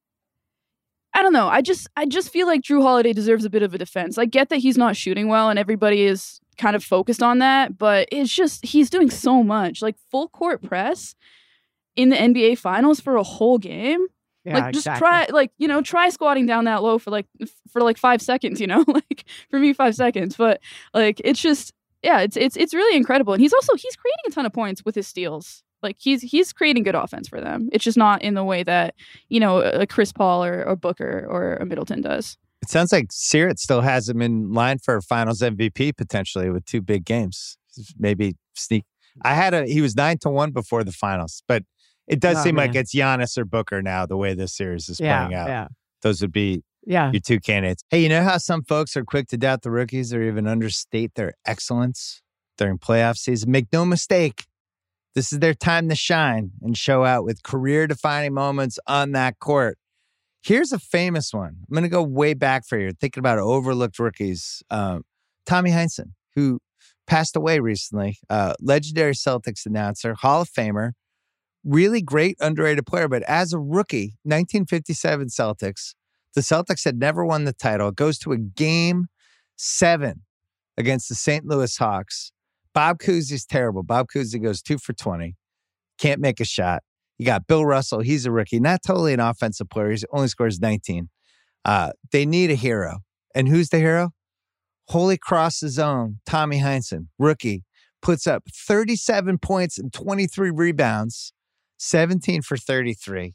I don't know. I just I just feel like Drew Holiday deserves a bit of a defense. I get that he's not shooting well, and everybody is kind of focused on that, but it's just he's doing so much. Like, full court press in the N B A Finals for a whole game. Yeah, like, just exactly. try, like, you know, try squatting down that low for like f- for like five seconds. You know, like, for me, five seconds. But like, it's just yeah, it's it's it's really incredible. And he's also he's creating a ton of points with his steals. Like, he's he's creating good offense for them. It's just not in the way that, you know, a Chris Paul or, or Booker or a Middleton does. It sounds like Searat still has him in line for Finals M V P potentially with two big games. Maybe sneak. I had a he was nine to one before the finals, but it does Oh, seem man. like it's Giannis or Booker now. The way this series is Yeah, playing out, yeah. those would be Yeah. your two candidates. Hey, you know how some folks are quick to doubt the rookies or even understate their excellence during playoff season? Make no mistake. This is their time to shine and show out with career-defining moments on that court. Here's a famous one. I'm going to go way back for you. Thinking about overlooked rookies. Um, Tommy Heinsohn, who passed away recently. Uh, legendary Celtics announcer, Hall of Famer. Really great, underrated player. But as a rookie, nineteen fifty-seven Celtics, the Celtics had never won the title. It goes to a game seven against the Saint Louis Hawks. Bob Cousy's terrible. Bob Cousy goes two for twenty. Can't make a shot. You got Bill Russell. He's a rookie. Not totally an offensive player. He only scores nineteen. Uh, they need a hero. And who's the hero? Holy Cross's own Tommy Heinsohn, rookie, puts up thirty-seven points and twenty-three rebounds, seventeen for thirty-three.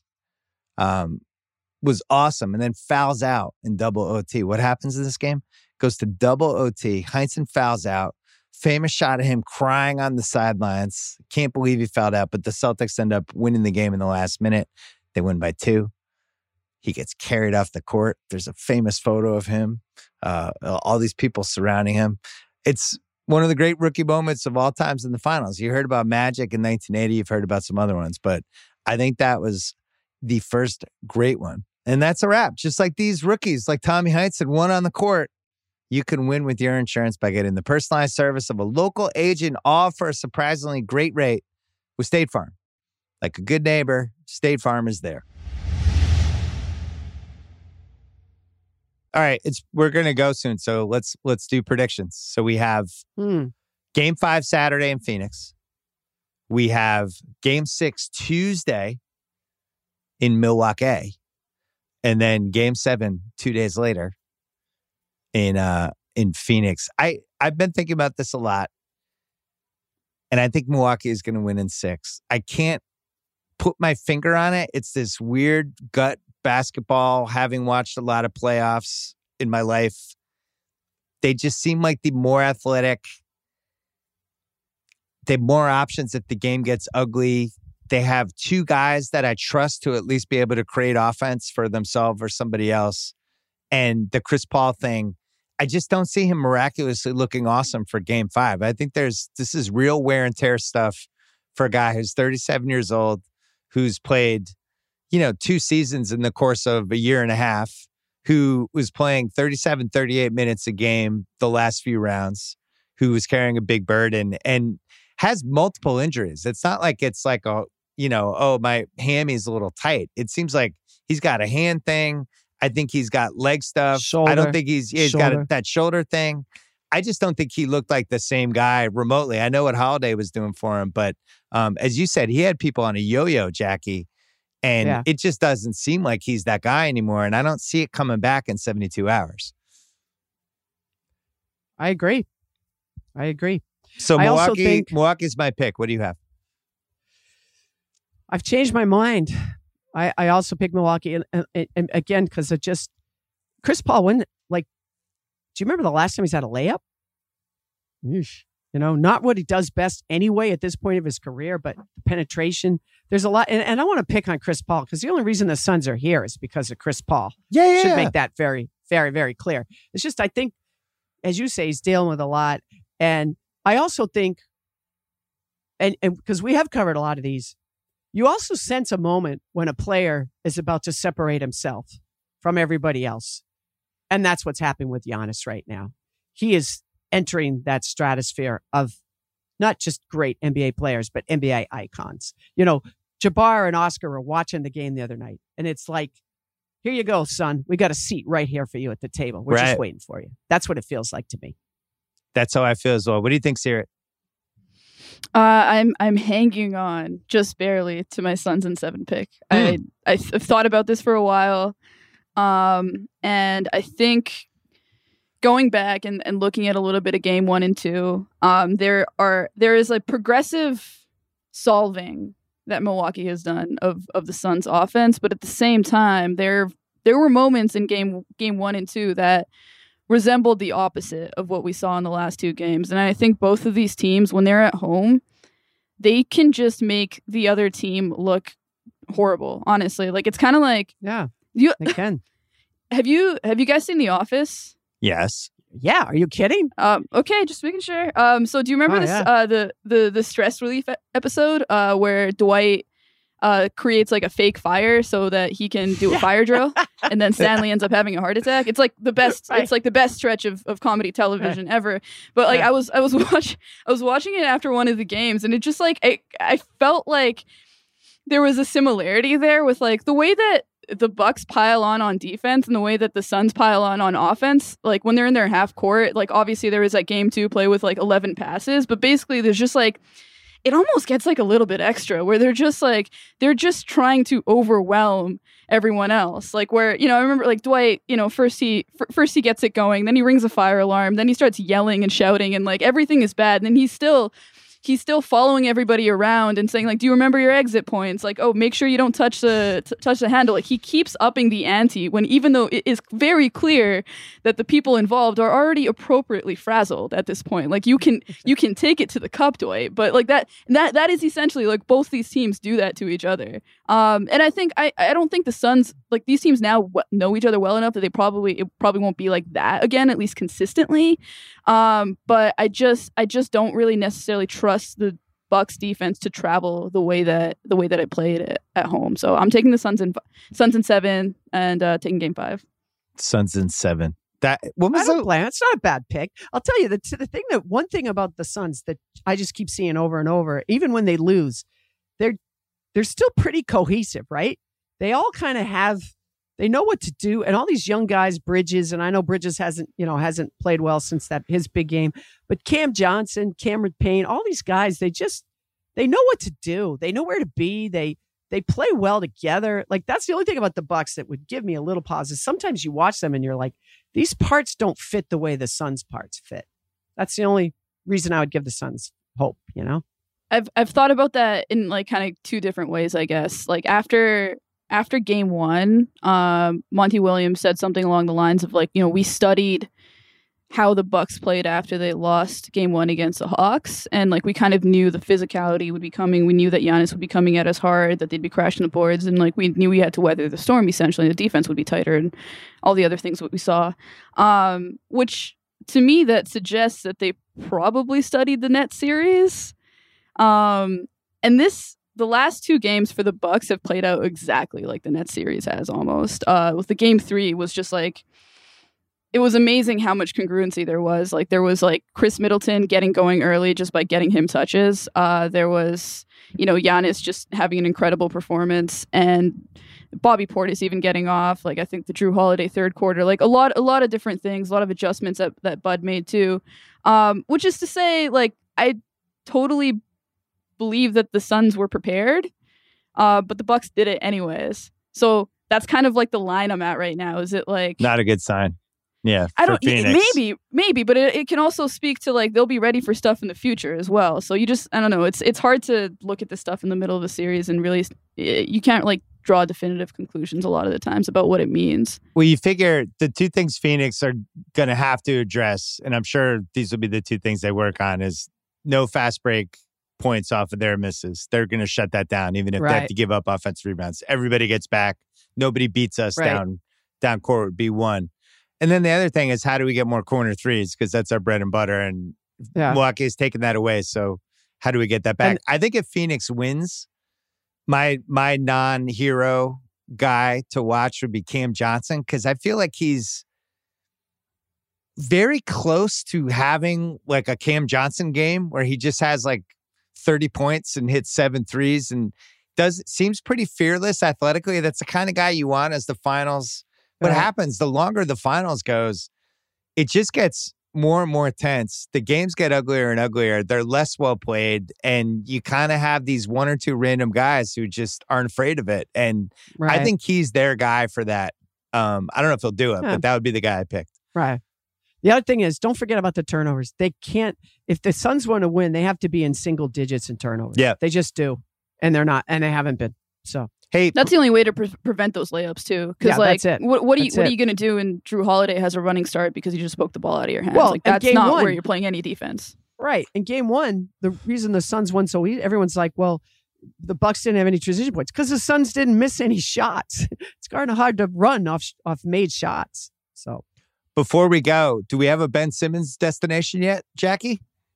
Um, was awesome. And then fouls out in double O T. What happens in this game? Goes to double O T. Heinsohn fouls out. Famous shot of him crying on the sidelines. Can't believe he fouled out, but the Celtics end up winning the game in the last minute. They win by two. He gets carried off the court. There's a famous photo of him. Uh, all these people surrounding him. It's one of the great rookie moments of all times in the finals. You heard about Magic in nineteen eighty. You've heard about some other ones, but I think that was the first great one. And that's a wrap. Just like these rookies, like Tommy Heinsohn, won on the court. You can win with your insurance by getting the personalized service of a local agent, all for a surprisingly great rate with State Farm. Like a good neighbor, State Farm is there. All right, it's we're gonna go soon, so let's let's do predictions. So we have Hmm. Game Five Saturday in Phoenix. We have Game Six Tuesday in Milwaukee, and then Game Seven two days later in uh in Phoenix. I I've been thinking about this a lot, and I think Milwaukee is going to win in six. I can't put my finger on it. It's this weird gut basketball, having watched a lot of playoffs in my life. They just seem like the more athletic. They have more options if the game gets ugly. They have two guys that I trust to at least be able to create offense for themselves or somebody else. And the Chris Paul thing, I just don't see him miraculously looking awesome for game five. I think there's, this is real wear and tear stuff for a guy who's thirty-seven years old, who's played, you know, two seasons in the course of a year and a half, who was playing thirty-seven, thirty-eight minutes a game the last few rounds, who was carrying a big burden and has multiple injuries. It's not like it's like a, you know, oh, my hammy's a little tight. It seems like he's got a hand thing. I think he's got leg stuff. Shoulder. I don't think he's, he's got a, that shoulder thing. I just don't think he looked like the same guy remotely. I know what Holiday was doing for him, but um, as you said, he had people on a yo-yo, Jackie, and Yeah. it just doesn't seem like he's that guy anymore. And I don't see it coming back in seventy-two hours. I agree. I agree. So I also Milwaukee, think- Milwaukee's my pick. What do you have? I've changed my mind. I, I also picked Milwaukee, and, and, and again, because it just Chris Paul. When like, do you remember the last time he's had a layup? Yeesh. You know, not what he does best anyway at this point of his career, but the penetration. There's a lot, and, and I want to pick on Chris Paul because the only reason the Suns are here is because of Chris Paul. Yeah, yeah. Should make that very, very, very clear. It's just I think, as you say, he's dealing with a lot, and I also think, and and because we have covered a lot of these. You also sense a moment when a player is about to separate himself from everybody else. And that's what's happening with Giannis right now. He is entering that stratosphere of not just great N B A players, but N B A icons. You know, Jabbar and Oscar were watching the game the other night, and it's like, here you go, son. We got a seat right here for you at the table. We're Right. just waiting for you. That's what it feels like to me. That's how I feel as well. What do you think, Sarah? Uh, I'm I'm hanging on just barely to my Suns in seven pick. I I th- I've thought about this for a while, um, and I think going back and, and looking at a little bit of game one and two, um, there are there is a progressive solving that Milwaukee has done of of the Suns' offense, but at the same time, there there were moments in game game one and two that resembled the opposite of what we saw in the last two games. And I think both of these teams, when they're at home, they can just make the other team look horrible, honestly. Like, it's kind of like... Yeah, you they can. Have you have you guys seen The Office? Yes. Yeah, are you kidding? Um, okay, just making sure. Um, so do you remember Oh, this yeah. uh, the, the, the stress relief e- episode uh, where Dwight uh, creates like a fake fire so that he can do a fire drill, and then Stanley ends up having a heart attack? It's like the best. Right. It's like the best stretch of, of comedy television ever. But like Yeah. I was I was watch I was watching it after one of the games, and it just like I I felt like there was a similarity there with like the way that the Bucks pile on on defense and the way that the Suns pile on on offense. Like when they're in their half court, like obviously there was like game two play with like eleven passes, but basically there's just like, it almost gets like a little bit extra where they're just like, they're just trying to overwhelm everyone else. Like where, you know, I remember like Dwight, you know, first he, f- first he gets it going, then he rings a fire alarm, then he starts yelling and shouting and like everything is bad. And then he's still, he's still following everybody around and saying like, do you remember your exit points? Like, oh, make sure you don't touch the t- touch the handle. Like he keeps upping the ante when even though it is very clear that the people involved are already appropriately frazzled at this point. Like you can you can take it to the cup, Dwight, but like that that that is essentially like both these teams do that to each other. Um, and I think I I don't think the Suns, like these teams now w- know each other well enough that they probably it probably won't be like that again, at least consistently. Um, but I just I just don't really necessarily trust the Bucks defense to travel the way that the way that it played it at home. So I'm taking the Suns in Suns in seven and uh, taking game five. Suns in seven. That what I was don't the, blame. It's not a bad pick. I'll tell you the the thing that one thing about the Suns that I just keep seeing over and over, even when they lose, they're they're still pretty cohesive, right? They all kind of have, they know what to do, and all these young guys, Bridges, and I know Bridges hasn't you know hasn't played well since that his big game, but Cam Johnson, Cameron Payne, all these guys, they just they know what to do. They know where to be. They they play well together. Like that's the only thing about the Bucks that would give me a little pause. Is sometimes you watch them and you're like, these parts don't fit the way the Suns parts fit. That's the only reason I would give the Suns hope, you know? I've I've thought about that in like kind of two different ways, I guess. Like after after game one, um, Monty Williams said something along the lines of like, you know, we studied how the Bucks played after they lost game one against the Hawks. And like we kind of knew the physicality would be coming. We knew that Giannis would be coming at us hard, that they'd be crashing the boards. And like we knew we had to weather the storm, essentially. The defense would be tighter and all the other things that we saw. Um, which to me, that suggests that they probably studied the Nets series. Um, and this, the last two games for the Bucks have played out exactly like the Nets series has almost. Uh, with the game three was just like, it was amazing how much congruency there was. Like there was like Chris Middleton getting going early just by getting him touches. Uh, there was, you know, Giannis just having an incredible performance, and Bobby Portis even getting off. Like I think the Drew Holiday third quarter, like a lot, a lot of different things, a lot of adjustments that, that Bud made too. Um, which is to say, like I totally believe that the Suns were prepared, uh, but the Bucks did it anyways. So that's kind of like the line I'm at right now. Is it like not a good sign? Yeah, I don't. Phoenix. Maybe, maybe, but it, it can also speak to like they'll be ready for stuff in the future as well. So you just, I don't know. It's it's hard to look at this stuff in the middle of a series and really, you can't like draw definitive conclusions a lot of the times about what it means. Well, you figure the two things Phoenix are going to have to address, and I'm sure these will be the two things they work on, is no fast break points off of their misses. They're going to shut that down, even if Right. they have to give up offensive rebounds. Everybody gets back. Nobody beats us Right. down down court would be one. And then the other thing is, how do we get more corner threes? Because that's our bread and butter, and Yeah. Milwaukee has taken that away. So how do we get that back? And- I think if Phoenix wins, my my non-hero guy to watch would be Cam Johnson, because I feel like he's very close to having like a Cam Johnson game where he just has like thirty points and hits seven threes and does seems pretty fearless athletically. That's the kind of guy you want as the finals. What Right. happens the longer the finals goes, it just gets more and more tense. The games get uglier and uglier. They're less well played, and you kind of have these one or two random guys who just aren't afraid of it. And Right. I think he's their guy for that. Um, I don't know if he'll do it, Yeah. but that would be the guy I picked. Right. The other thing is, don't forget about the turnovers. They can't, if the Suns want to win, they have to be in single digits in turnovers. Yeah. They just do. And they're not, and they haven't been. So, Hey, That's the only way to pre- prevent those layups too. Because Yeah, like, that's it. what what are you That's what it. are you gonna do when Drew Holiday has a running start because you just poked the ball out of your hands? Well, like and that's game not one- where you're playing any defense. right. In game one, the reason the Suns won so easy, everyone's like, well, the Bucks didn't have any transition points because the Suns didn't miss any shots. It's kind of hard to run off off made shots. So, before we go, do we have a Ben Simmons destination yet, Jackie?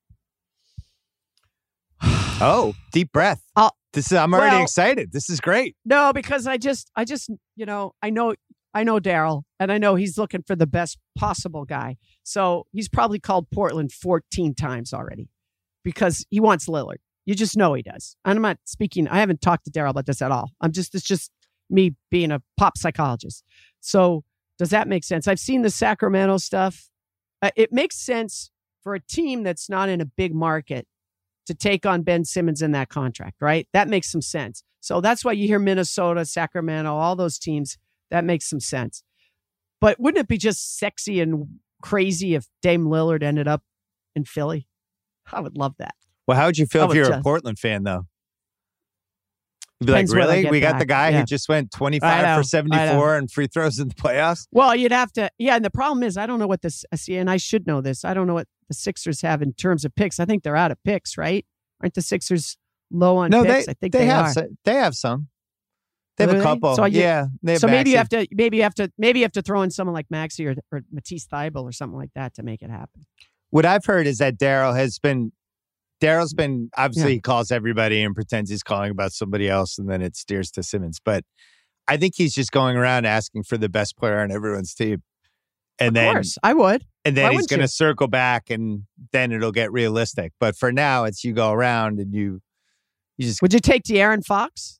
Oh, deep breath. I'll- This is I'm already well- excited. This is great. no, because I just, I just, you know, I know, I know Daryl, and I know he's looking for the best possible guy. So he's probably called Portland fourteen times already because he wants Lillard. You just know he does. And I'm not speaking, I haven't talked to Daryl about this at all. I'm just, it's just me being a pop psychologist. So does that make sense? I've seen the Sacramento stuff. Uh, it makes sense for a team that's not in a big market to take on Ben Simmons in that contract, right? That makes some sense. So that's why you hear Minnesota, Sacramento, all those teams. That makes some sense. But wouldn't it be just sexy and crazy if Dame Lillard ended up in Philly? I would love that. Well, how would you feel I if would you're a just- Portland fan, though? You'd be like, Depends when I really? get We got back. the guy Yeah. who just went I twenty-five know, for I seventy-four know. and free throws in the playoffs? Well, you'd have to, yeah. And the problem is, I don't know what this, I see, and I should know this. I don't know what the Sixers have in terms of picks. I think they're out of picks, right? Aren't the Sixers low on No, picks? they I think they, they, have are. some, they have some. They have Do a they? couple. So you- yeah, they have So maybe you Maxey. have to, maybe you have to, maybe you have to throw in someone like Maxey or, or Matisse Thybulle or something like that to make it happen. What I've heard is that Daryl has been, Daryl's been, obviously Yeah. he calls everybody and pretends he's calling about somebody else, and then it steers to Simmons. But I think he's just going around asking for the best player on everyone's team. And Of then, course, I would. and then Why he's wouldn't going to you? circle back, and then it'll get realistic. But for now, it's you go around and you, you just, Would you take De'Aaron Fox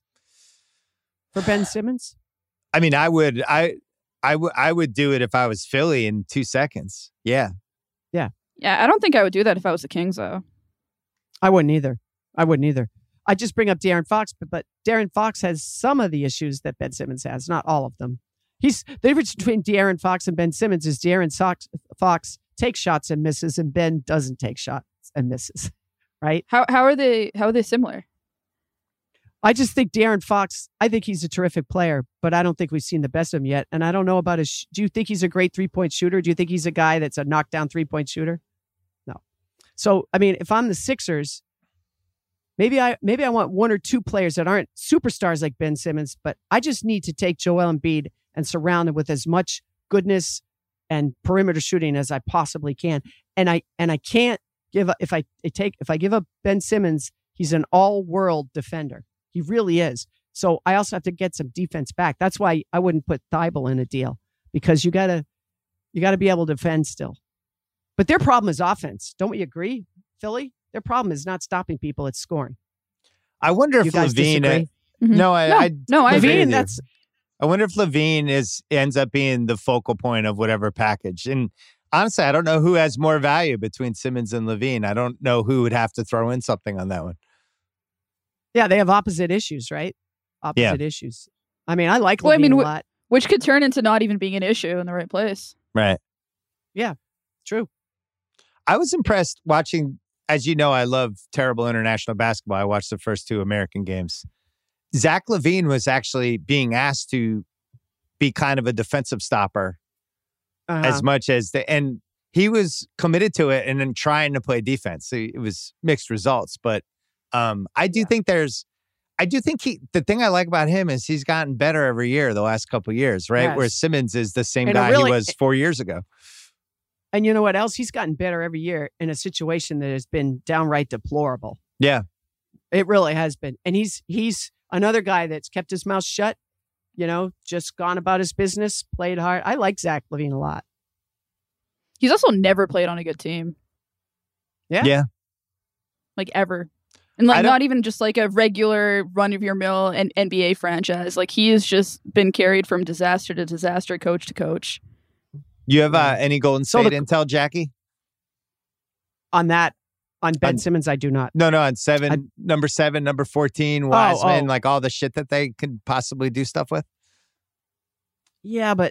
for Ben Simmons? I mean, I would, I, I would, I would do it if I was Philly in two seconds. Yeah. Yeah, I don't think I would do that if I was the Kings though. I wouldn't either. I wouldn't either. I just bring up De'Aaron Fox, but, but De'Aaron Fox has some of the issues that Ben Simmons has, not all of them. He's the difference between De'Aaron Fox and Ben Simmons is De'Aaron Fox, Fox takes shots and misses, and Ben doesn't take shots and misses. Right? How how are they how are they similar? I just think De'Aaron Fox, I think he's a terrific player, but I don't think we've seen the best of him yet. And I don't know about his, sh- do you think he's a great three-point shooter? Do you think he's a guy that's a knockdown three-point shooter? No. So, I mean, if I'm the Sixers, maybe I maybe I want one or two players that aren't superstars like Ben Simmons, but I just need to take Joel Embiid and surround him with as much goodness and perimeter shooting as I possibly can. And I and I can't give up if I, I take if I give up Ben Simmons, he's an all-world defender. He really is. So I also have to get some defense back. That's why I wouldn't put Thybulle in a deal, because you gotta you gotta be able to defend still. But their problem is offense. Don't we agree, Philly? Their problem is not stopping people; it's scoring. I wonder You if guys Levine. disagree? Mhm. No, I, no, I no, I agree. Levine, with you. that's I wonder if Levine is ends up being the focal point of whatever package. And honestly, I don't know who has more value between Simmons and Levine. I don't know who would have to throw in something on that one. Yeah, they have opposite issues, right? Opposite Yeah. issues. I mean, I like Well, I Levine mean, a wh- lot. which could turn into not even being an issue in the right place. Right. Yeah, true. I was impressed watching, as you know, I love terrible international basketball. I watched the first two American games. Zach LaVine was actually being asked to be kind of a defensive stopper Uh-huh. as much as the, and he was committed to it and then trying to play defense. So it was mixed results, but um, I do think there's, I do think he, the thing I like about him is he's gotten better every year, the last couple of years, right? Yes. Whereas Simmons is the same And a guy really- he was four years ago. And you know what else? He's gotten better every year in a situation that has been downright deplorable. Yeah. It really has been. And he's he's another guy that's kept his mouth shut, you know, just gone about his business, played hard. I like Zach LaVine a lot. He's also never played on a good team. Yeah. Yeah. Like ever. And I like don't- not even just like a regular run of your mill and N B A franchise. Like he has just been carried from disaster to disaster, coach to coach. You have uh, any Golden So State the- intel, Jackie? On that, on Ben On- Simmons, I do not. No, no, on seven, I- number seven, number fourteen, Wiseman, oh. like all the shit that they could possibly do stuff with. Yeah, but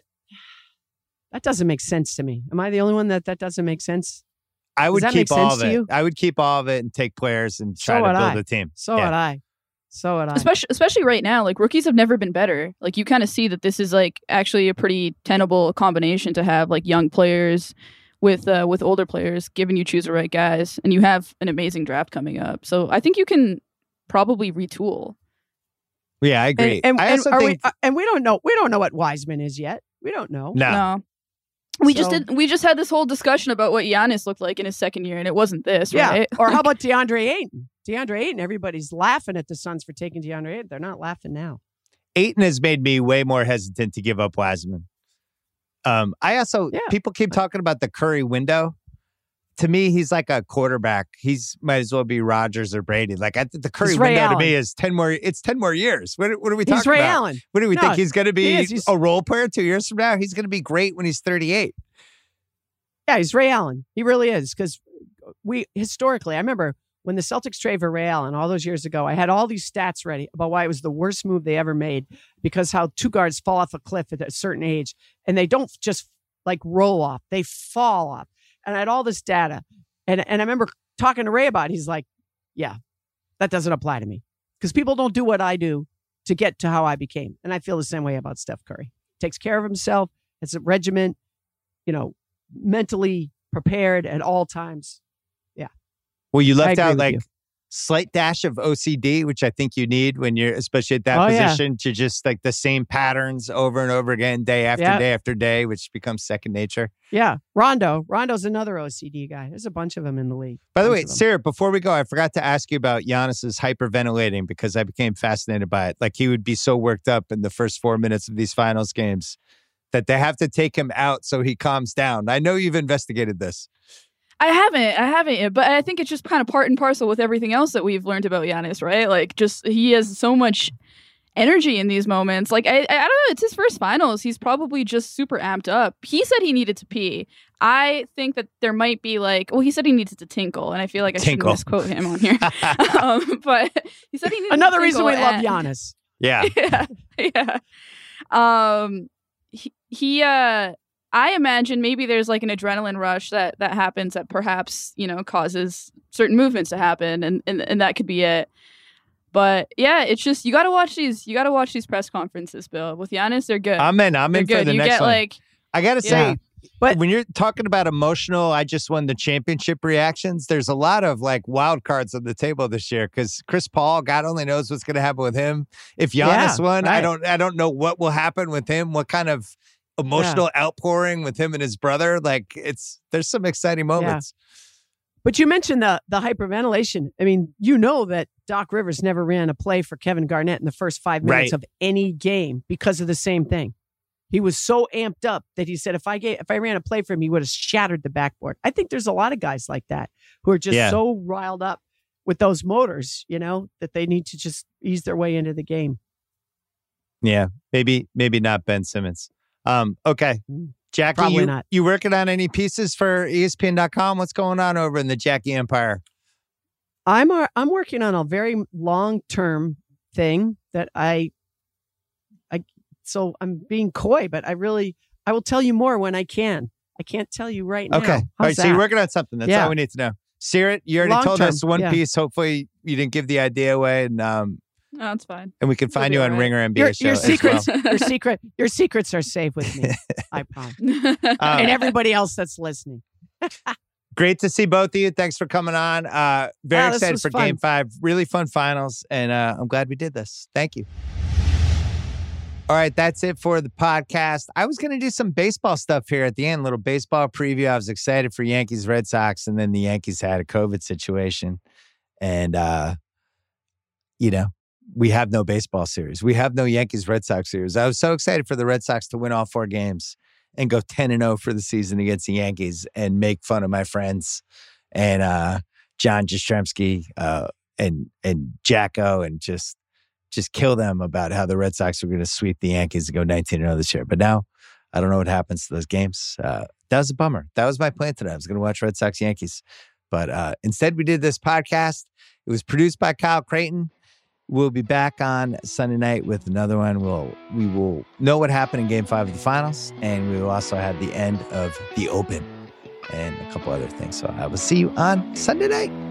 that doesn't make sense to me. Am I the only one that that doesn't make sense? I would that keep make all sense of to it. you? I would keep all of it and take players and try So to would build I. a team. So Yeah. would I. So would I. Especially especially right now. Like rookies have never been better. Like you kind of see that this is like actually a pretty tenable combination to have like young players with uh, with older players, given you choose the right guys, and you have an amazing draft coming up. So I think you can probably retool. Yeah, I agree. And, and, I and also are think we, uh, and we don't know. We don't know what Wiseman is yet. We don't know. no. No. We just So- did. We just had this whole discussion about what Giannis looked like in his second year, and it wasn't this, Yeah. right? Or how about DeAndre Ayton? DeAndre Ayton. Everybody's laughing at the Suns for taking DeAndre Ayton. They're not laughing now. Aiton has made me way more hesitant to give up Wiseman. Um, I also Yeah. people keep talking about the Curry window. To me, he's like a quarterback. He's might as well be Rodgers or Brady. Like I think the Curry He's Ray window to Allen. me is ten more. It's ten more years. What, what are we He's talking Ray about? Allen. What do we No, think he's going to be? he is. He's- A role player two years from now? He's going to be great when he's thirty-eight. Yeah, he's Ray Allen. He really is. Because we historically, I remember when the Celtics traded for Ray Allen all those years ago, I had all these stats ready about why it was the worst move they ever made because how two guards fall off a cliff at a certain age and they don't just like roll off, they fall off. And I had all this data. And, and I remember talking to Ray about it. He's like, yeah, that doesn't apply to me because people don't do what I do to get to how I became. And I feel the same way about Steph Curry. Takes care of himself. It's a regiment, you know, mentally prepared at all times. Yeah. Well, you I left agree out with like you. slight dash of O C D, which I think you need when you're, especially at that Oh, yeah. position, to just like the same patterns over and over again, day after Yeah. day after day, which becomes second nature. Yeah. Rondo. Rondo's another O C D guy. There's a bunch of them in the league. By the Bunch way, of them. Sarah, before we go, I forgot to ask you about Giannis's hyperventilating because I became fascinated by it. Like he would be so worked up in the first four minutes of these finals games that they have to take him out so he calms down. I know you've investigated this. I haven't, I haven't yet, but I think it's just kind of part and parcel with everything else that we've learned about Giannis, right? Like, just he has so much energy in these moments. Like, I, I don't know, it's his first finals. He's probably just super amped up. He said he needed to pee. I think that there might be like, well, he said he needed to tinkle, and I feel like I Tinkle. shouldn't misquote him on here. um, but he said he needed Another to reason we tinkle love and- Giannis. Yeah. yeah, yeah. Um, he, he, uh, I imagine maybe there's like an adrenaline rush that that happens that perhaps you know causes certain movements to happen, and and, and that could be it. But yeah, it's just you got to watch these. You got to watch these press conferences, Bill. With Giannis, they're good. I'm in. I'm they're in good. for the you next get one. like I got to Yeah. say, but when you're talking about emotional, I just won the championship reactions. There's a lot of like wild cards on the table this year because Chris Paul, God only knows what's going to happen with him. If Giannis Yeah, won, I right. don't, I don't know what will happen with him. What kind of emotional outpouring with him and his brother? Like it's there's some exciting moments. But you mentioned the the hyperventilation. I mean, you know that Doc Rivers never ran a play for Kevin Garnett in the first five minutes Right. of any game because of the same thing. He was so amped up that he said, if I gave, if I ran a play for him, he would have shattered the backboard. I think there's a lot of guys like that who are just Yeah. so riled up with those motors, you know, that they need to just ease their way into the game. Yeah, maybe maybe not Ben Simmons. Um, okay, Jackie, Probably you, not. you working on any pieces for E S P N dot com? What's going on over in the Jackie Empire? I'm uh, I'm working on a very long term thing that I I so I'm being coy, but I really I will tell you more when I can. I can't tell you right now. Okay, all How's right. So that? you're working on something. That's Yeah. all we need to know. Sirit, you already Long told term, us one yeah. piece. Hopefully, you didn't give the idea away, and um, No, it's fine. and we can find You'll you be on all right. Ringer N B A Your, show your as secrets, well. your secret, your secrets are safe with me. I promise. Um, and everybody else that's listening. Great to see both of you. Thanks for coming on. Uh, very Ah, this excited was for fun. Game Five. Really fun finals, and uh, I'm glad we did this. Thank you. All right, that's it for the podcast. I was going to do some baseball stuff here at the end, little baseball preview. I was excited for Yankees, Red Sox, and then the Yankees had a COVID situation. And, uh, you know, we have no baseball series. We have no Yankees, Red Sox series. I was so excited for the Red Sox to win all four games and go ten and oh for the season against the Yankees and make fun of my friends and uh, John Jastrzemski uh, and, and Jacko and just just kill them about how the Red Sox were going to sweep the Yankees and go nineteen and oh this year. But now I don't know what happens to those games. Uh, that was a bummer. That was my plan today. I was going to watch Red Sox Yankees. But uh, instead, we did this podcast. It was produced by Kyle Creighton. We'll be back on Sunday night with another one. We'll, we will know what happened in Game five of the finals, and we will also have the end of the Open and a couple other things. So I will see you on Sunday night.